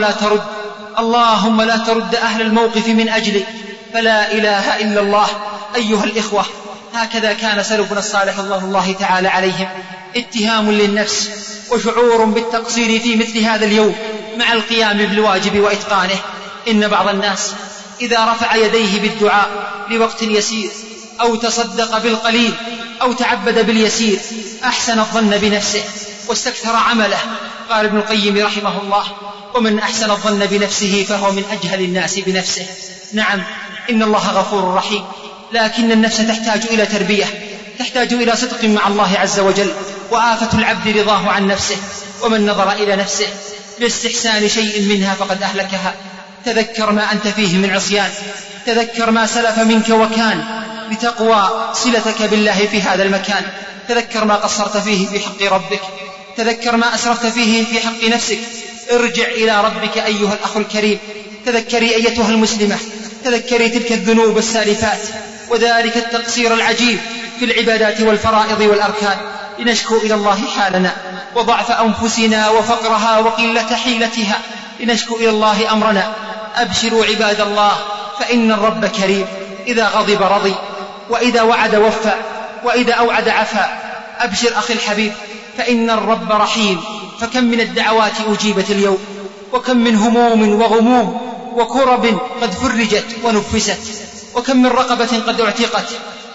لا ترد أهل الموقف من أجلي، فلا إله إلا الله. أيها الإخوة، هكذا كان سلفنا الصالح رضوان الله تعالى عليهم، اتهام للنفس وشعور بالتقصير في مثل هذا اليوم مع القيام بالواجب وإتقانه. إن بعض الناس إذا رفع يديه بالدعاء لوقت يسير أو تصدق بالقليل أو تعبد باليسير أحسن الظن بنفسه واستكثر عمله. قال ابن القيم رحمه الله: ومن أحسن الظن بنفسه فهو من أجهل الناس بنفسه. نعم، إن الله غفور رحيم، لكن النفس تحتاج إلى تربية، تحتاج إلى صدق مع الله عز وجل. وآفة العبد رضاه عن نفسه، ومن نظر إلى نفسه لاستحسان شيء منها فقد أهلكها. تذكر ما أنت فيه من عصيان، تذكر ما سلف منك وكان لتقوى صلتك بالله في هذا المكان. تذكر ما قصرت فيه في حق ربك، تذكر ما أسرفت فيه في حق نفسك. ارجع إلى ربك أيها الأخ الكريم، تذكري أيتها المسلمة، تذكري تلك الذنوب السالفات وذلك التقصير العجيب في العبادات والفرائض والأركان. لنشكو إلى الله حالنا وضعف أنفسنا وفقرها وقلة حيلتها، لنشكو إلى الله أمرنا. أبشروا عباد الله، فإن الرب كريم، إذا غضب رضي، وإذا وعد وفى، وإذا أوعد عفا. أبشر أخي الحبيب، فإن الرب رحيم. فكم من الدعوات أجيبت اليوم، وكم من هموم وغموم وكرب قد فرجت ونفست، وكم من رقبة قد اعتقت،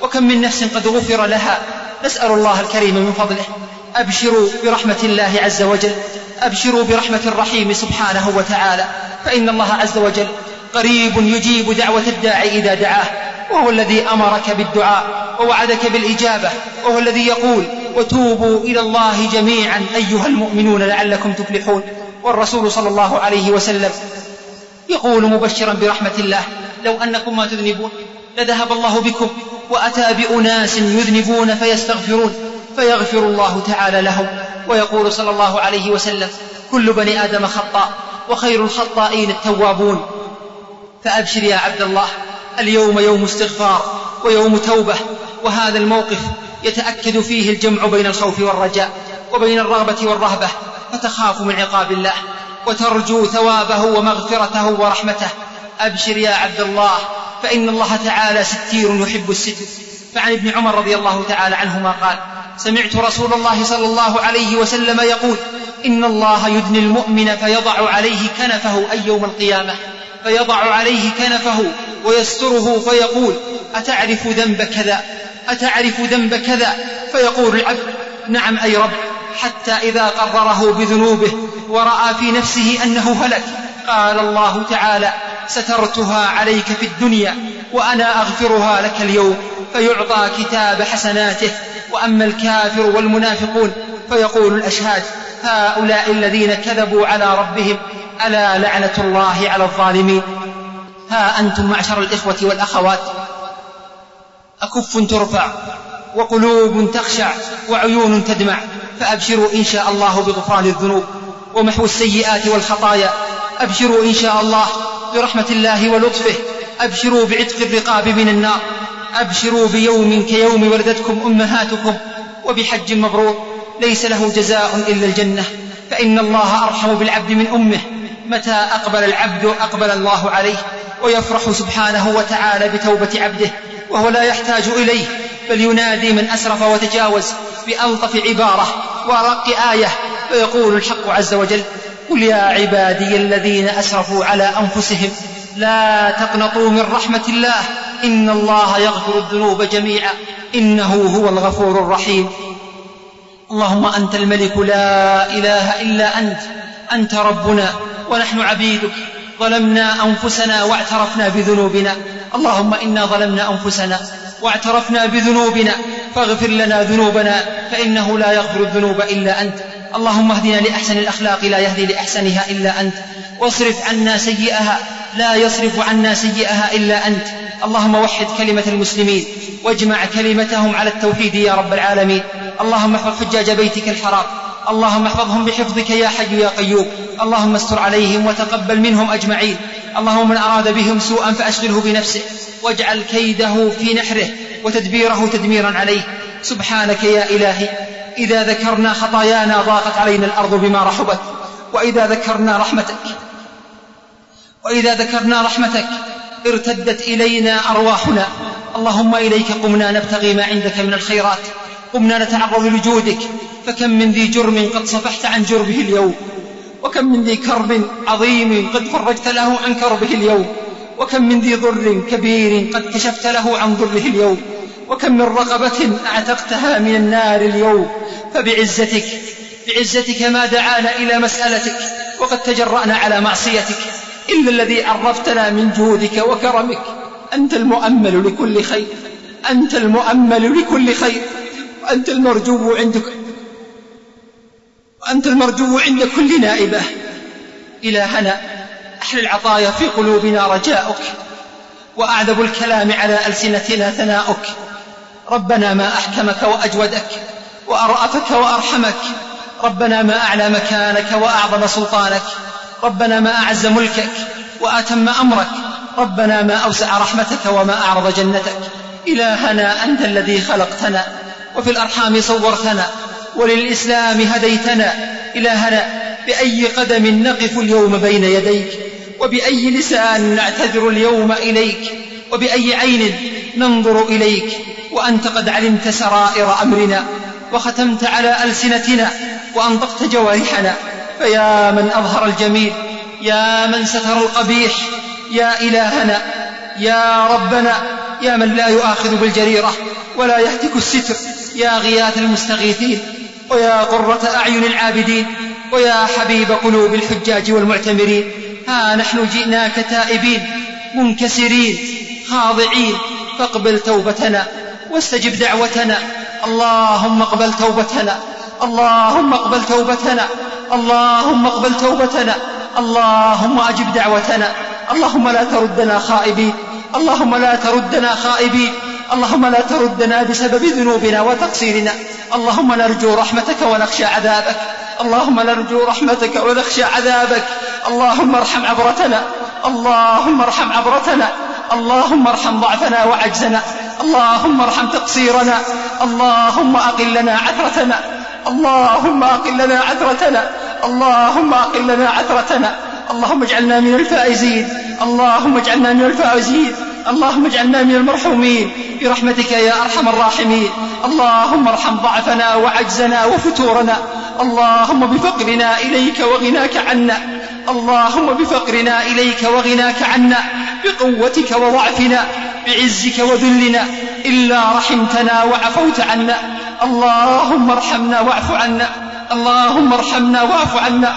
وكم من نفس قد غفر لها. نسأل الله الكريم من فضله. أبشروا برحمة الله عز وجل، أبشروا برحمة الرحيم سبحانه وتعالى، فإن الله عز وجل قريب يجيب دعوة الداعي إذا دعاه، وهو الذي أمرك بالدعاء ووعدك بالإجابة، وهو الذي يقول وتوبوا إلى الله جميعا أيها المؤمنون لعلكم تفلحون. والرسول صلى الله عليه وسلم يقول مبشرا برحمة الله لو أنكم ما تذنبون لذهب الله بكم وأتى بأناس يذنبون فيستغفرون فيغفر الله تعالى لهم. ويقول صلى الله عليه وسلم كل بني آدم خطاء وخير الخطائين التوابون. فأبشر يا عبد الله، اليوم يوم استغفار ويوم توبة، وهذا الموقف يتأكد فيه الجمع بين الخوف والرجاء وبين الرغبة والرهبة، فتخاف من عقاب الله وترجو ثوابه ومغفرته ورحمته. أبشر يا عبد الله، فإن الله تعالى ستير يحب الستر. فعن ابن عمر رضي الله تعالى عنهما قال سمعت رسول الله صلى الله عليه وسلم يقول إن الله يدني المؤمن فيضع عليه كنفه أي يوم القيامة، فيضع عليه كنفه ويستره فيقول أتعرف ذنب كذا، أتعرف ذنب كذا؟ فيقول العبد نعم أي رب، حتى إذا قرره بذنوبه ورأى في نفسه أنه هلك قال الله تعالى سترتها عليك في الدنيا وأنا أغفرها لك اليوم، فيعطى كتاب حسناته. وأما الكافر والمنافقون فيقول الأشهاد هؤلاء الذين كذبوا على ربهم ألا لعنة الله على الظالمين. ها أنتم معشر الإخوة والأخوات أكف ترفع وقلوب تخشع وعيون تدمع، فأبشروا إن شاء الله بغفران الذنوب ومحو السيئات والخطايا. أبشروا إن شاء الله برحمة الله ولطفه. أبشروا بعتق الرقاب من النار. أبشروا بيوم كيوم ولدتكم أمهاتكم وبحج مبرور ليس له جزاء إلا الجنة، فإن الله أرحم بالعبد من أمه. متى أقبل العبد أقبل الله عليه، ويفرح سبحانه وتعالى بتوبة عبده وهو لا يحتاج إليه، بل ينادي من أسرف وتجاوز بألطف عبارة ورق آية، فيقول الحق عز وجل قل يا عبادي الذين أسرفوا على أنفسهم لا تقنطوا من رحمة الله إن الله يغفر الذنوب جميعا إنه هو الغفور الرحيم. اللهم أنت الملك لا إله إلا أنت، أنت ربنا ونحن عبيدك، ظلمنا أنفسنا واعترفنا بذنوبنا. اللهم إنا ظلمنا أنفسنا واعترفنا بذنوبنا فاغفر لنا ذنوبنا فإنه لا يغفر الذنوب إلا أنت. اللهم اهدنا لأحسن الأخلاق لا يهدي لأحسنها إلا أنت، واصرف عنا سيئها لا يصرف عنا سيئها إلا أنت. اللهم وحد كلمة المسلمين واجمع كلمتهم على التوحيد يا رب العالمين. اللهم احفظ حجاج بيتك الحرام، اللهم احفظهم بحفظك يا حي يا قيوم. اللهم استر عليهم وتقبل منهم أجمعين. اللهم من أراد بهم سوءا فأشغله بنفسه واجعل كيده في نحره وتدبيره تدميرا عليه. سبحانك يا إلهي إذا ذكرنا خطايانا ضاقت علينا الأرض بما رحبت، وإذا ذكرنا رحمتك ارتدت إلينا أرواحنا. اللهم إليك قمنا نبتغي ما عندك من الخيرات، قمنا نتعرض لجودك، فكم من ذي جرم قد صفحت عن جربه اليوم، وكم من ذي كرب عظيم قد فرجت له عن كربه اليوم، وكم من ذي ضر كبير قد كشفت له عن ضره اليوم، وكم من رقبة أعتقتها من النار اليوم. بعزتك ما دعانا إلى مسألتك وقد تجرأنا على معصيتك إلا الذي عرفتنا من جودك وكرمك. أنت المؤمل لكل خير، أنت المؤمل لكل خير، وأنت المرجو عند كل نائبة. إلهنا أحل العطايا في قلوبنا رجاؤك، وأعذب الكلام على ألسنتنا ثناؤك. ربنا ما أحكمك وأجودك وأرأفك وأرحمك، ربنا ما أعلى مكانك وأعظم سلطانك، ربنا ما أعز ملكك وأتم أمرك، ربنا ما أوسع رحمتك وما أعرض جنتك. إلهنا أنت الذي خلقتنا وفي الأرحام صورتنا وللإسلام هديتنا. إلهنا بأي قدم نقف اليوم بين يديك، وبأي لسان نعتذر اليوم إليك، وبأي عين ننظر إليك، وأنت قد علمت سرائر أمرنا وختمت على ألسنتنا وأنطقت جوارحنا. فيا من أظهر الجميل، يا من ستر القبيح، يا إلهنا، يا ربنا، يا من لا يؤاخذ بالجريرة ولا يهتك الستر، يا غياث المستغيثين، ويا قرة أعين العابدين، ويا حبيب قلوب الحجاج والمعتمرين. ها نحن جئناك تائبين منكسرين خاضعين، فاقبل توبتنا واستجب دعوتنا. اللهم اقبل توبتنا، اللهم اقبل توبتنا، اللهم اقبل توبتنا، اللهم أجب دعوتنا. اللهم لا تردنا خائبين، اللهم لا تردنا خائبين، اللهم لا تردنا بسبب ذنوبنا وتقصيرنا. اللهم نرجو رحمتك ونخشى عذابك، اللهم نرجو رحمتك ونخشى عذابك. اللهم ارحم عبرتنا، اللهم ارحم عبرتنا، اللهم ارحم ضعفنا وعجزنا، اللهم ارحم تقصيرنا، اللهم أقل لنا عثرتنا، اللهم أقل لنا عثرتنا، اللهم أقل لنا عثرتنا. اللهم اجعلنا من الفائزين، اللهم اجعلنا من الفائزين، اللهم اجعلنا من المرحومين برحمتك يا أرحم الراحمين. اللهم ارحم ضعفنا وعجزنا وفتورنا، اللهم بفقرنا إليك وغناك عنا، اللهم بفقرنا إليك وغناك عنا، بقوتك وضعفنا، بعزك وذلنا، إلا رحمتنا وعفوت عنا. اللهم ارحمنا واعف عنا، اللهم ارحمنا واعف عنا.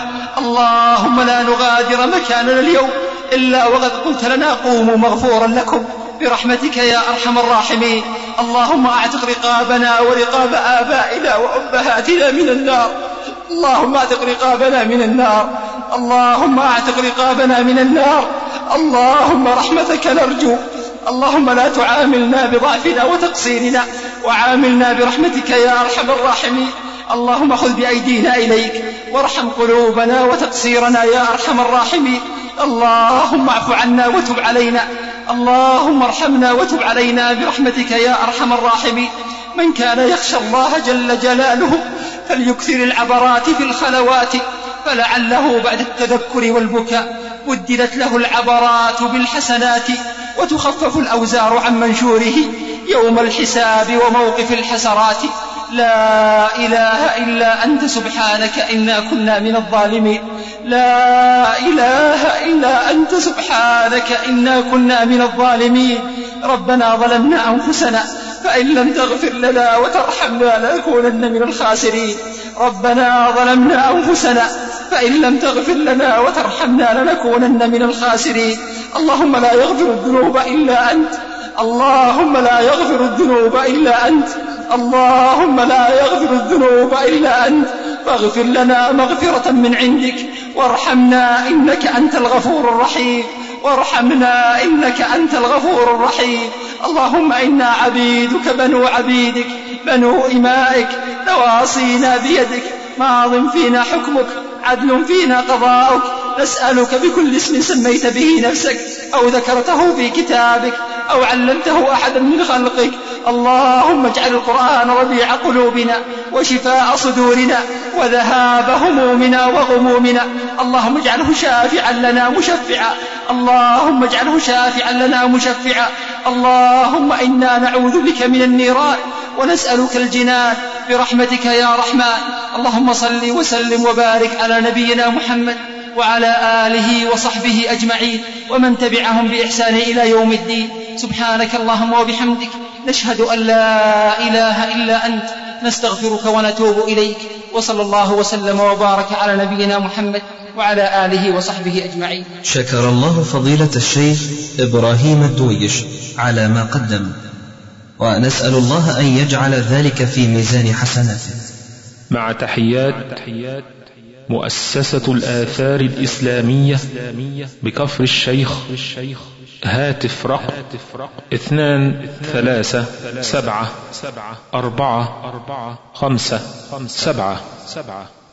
اللهم لا نغادر مكاننا اليوم إلا وقد قلت لنا قوموا مغفورا لكم برحمتك يا أرحم الراحمين. اللهم أعتق رقابنا ورقاب آبائنا وأمهاتنا من النار، اللهم أعتق رقابنا من النار، اللهم أعتق رقابنا من النار. اللهم رحمتك نرجو، اللهم لا تعاملنا بضعفنا وتقصيرنا، وعاملنا برحمتك يا أرحم الراحمين. اللهم خذ بأيدينا إليك وارحم قلوبنا وتقصيرنا يا أرحم الراحمين. اللهم اعف عنا وتب علينا، اللهم ارحمنا وتب علينا برحمتك يا أرحم الراحمين. من كان يخشى الله جل جلاله فليكثر العبرات في الخلوات، فلعله بعد التذكر والبكاء بدلت له العبرات بالحسنات، وتخفف الأوزار عن منشوره يوم الحساب وموقف الحسرات. لا إله إلا أنت سبحانك إنا كنا من الظالمين، لا إله إلا أنت سبحانك إنا كنا من الظالمين. ربنا ظلمنا أنفسنا فإن لم تغفر لنا وترحمنا لنكونن من الخاسرين. ربنا ظلمنا أنفسنا فإن لم تغفر لنا وترحمنا لنكونن من الخاسرين. اللهم لا يغفر الذنوب إلا أنت، اللهم لا يغفر الذنوب إلا أنت، اللهم لا يغفر الذنوب إلا أنت. فاغفر لنا مغفرة من عندك، وارحمنا إنك أنت الغفور الرحيم، وارحمنا إنك أنت الغفور الرحيم. اللهم إنا عبيدك بنو عبيدك بنو إمائك، نواصينا بيدك، ماض فينا حكمك، عدل فينا قضاؤك. نسألك بكل اسم سميت به نفسك أو ذكرته في كتابك أو علمته أحدا من خلقك، اللهم اجعل القرآن ربيع قلوبنا وشفاء صدورنا وذهاب همومنا وغمومنا. اللهم اجعله شافعا لنا مشفعا، اللهم اجعله شافعا لنا مشفعا. اللهم إنا نعوذ بك من النيران ونسألك الجنان برحمتك يا رحمن. اللهم صل وسلم وبارك على نبينا محمد وعلى آله وصحبه أجمعين ومن تبعهم بإحسان إلى يوم الدين. سبحانك اللهم وبحمدك، نشهد أن لا إله إلا أنت، نستغفرك ونتوب إليك. وصلى الله وسلم وبارك على نبينا محمد وعلى آله وصحبه أجمعين. شكر الله فضيلة الشيخ إبراهيم الدويش على ما قدم، ونسأل الله أن يجعل ذلك في ميزان حسناته. مع تحيات مؤسسة الآثار الإسلامية بكفر الشيخ. هاتف رقم 237744577.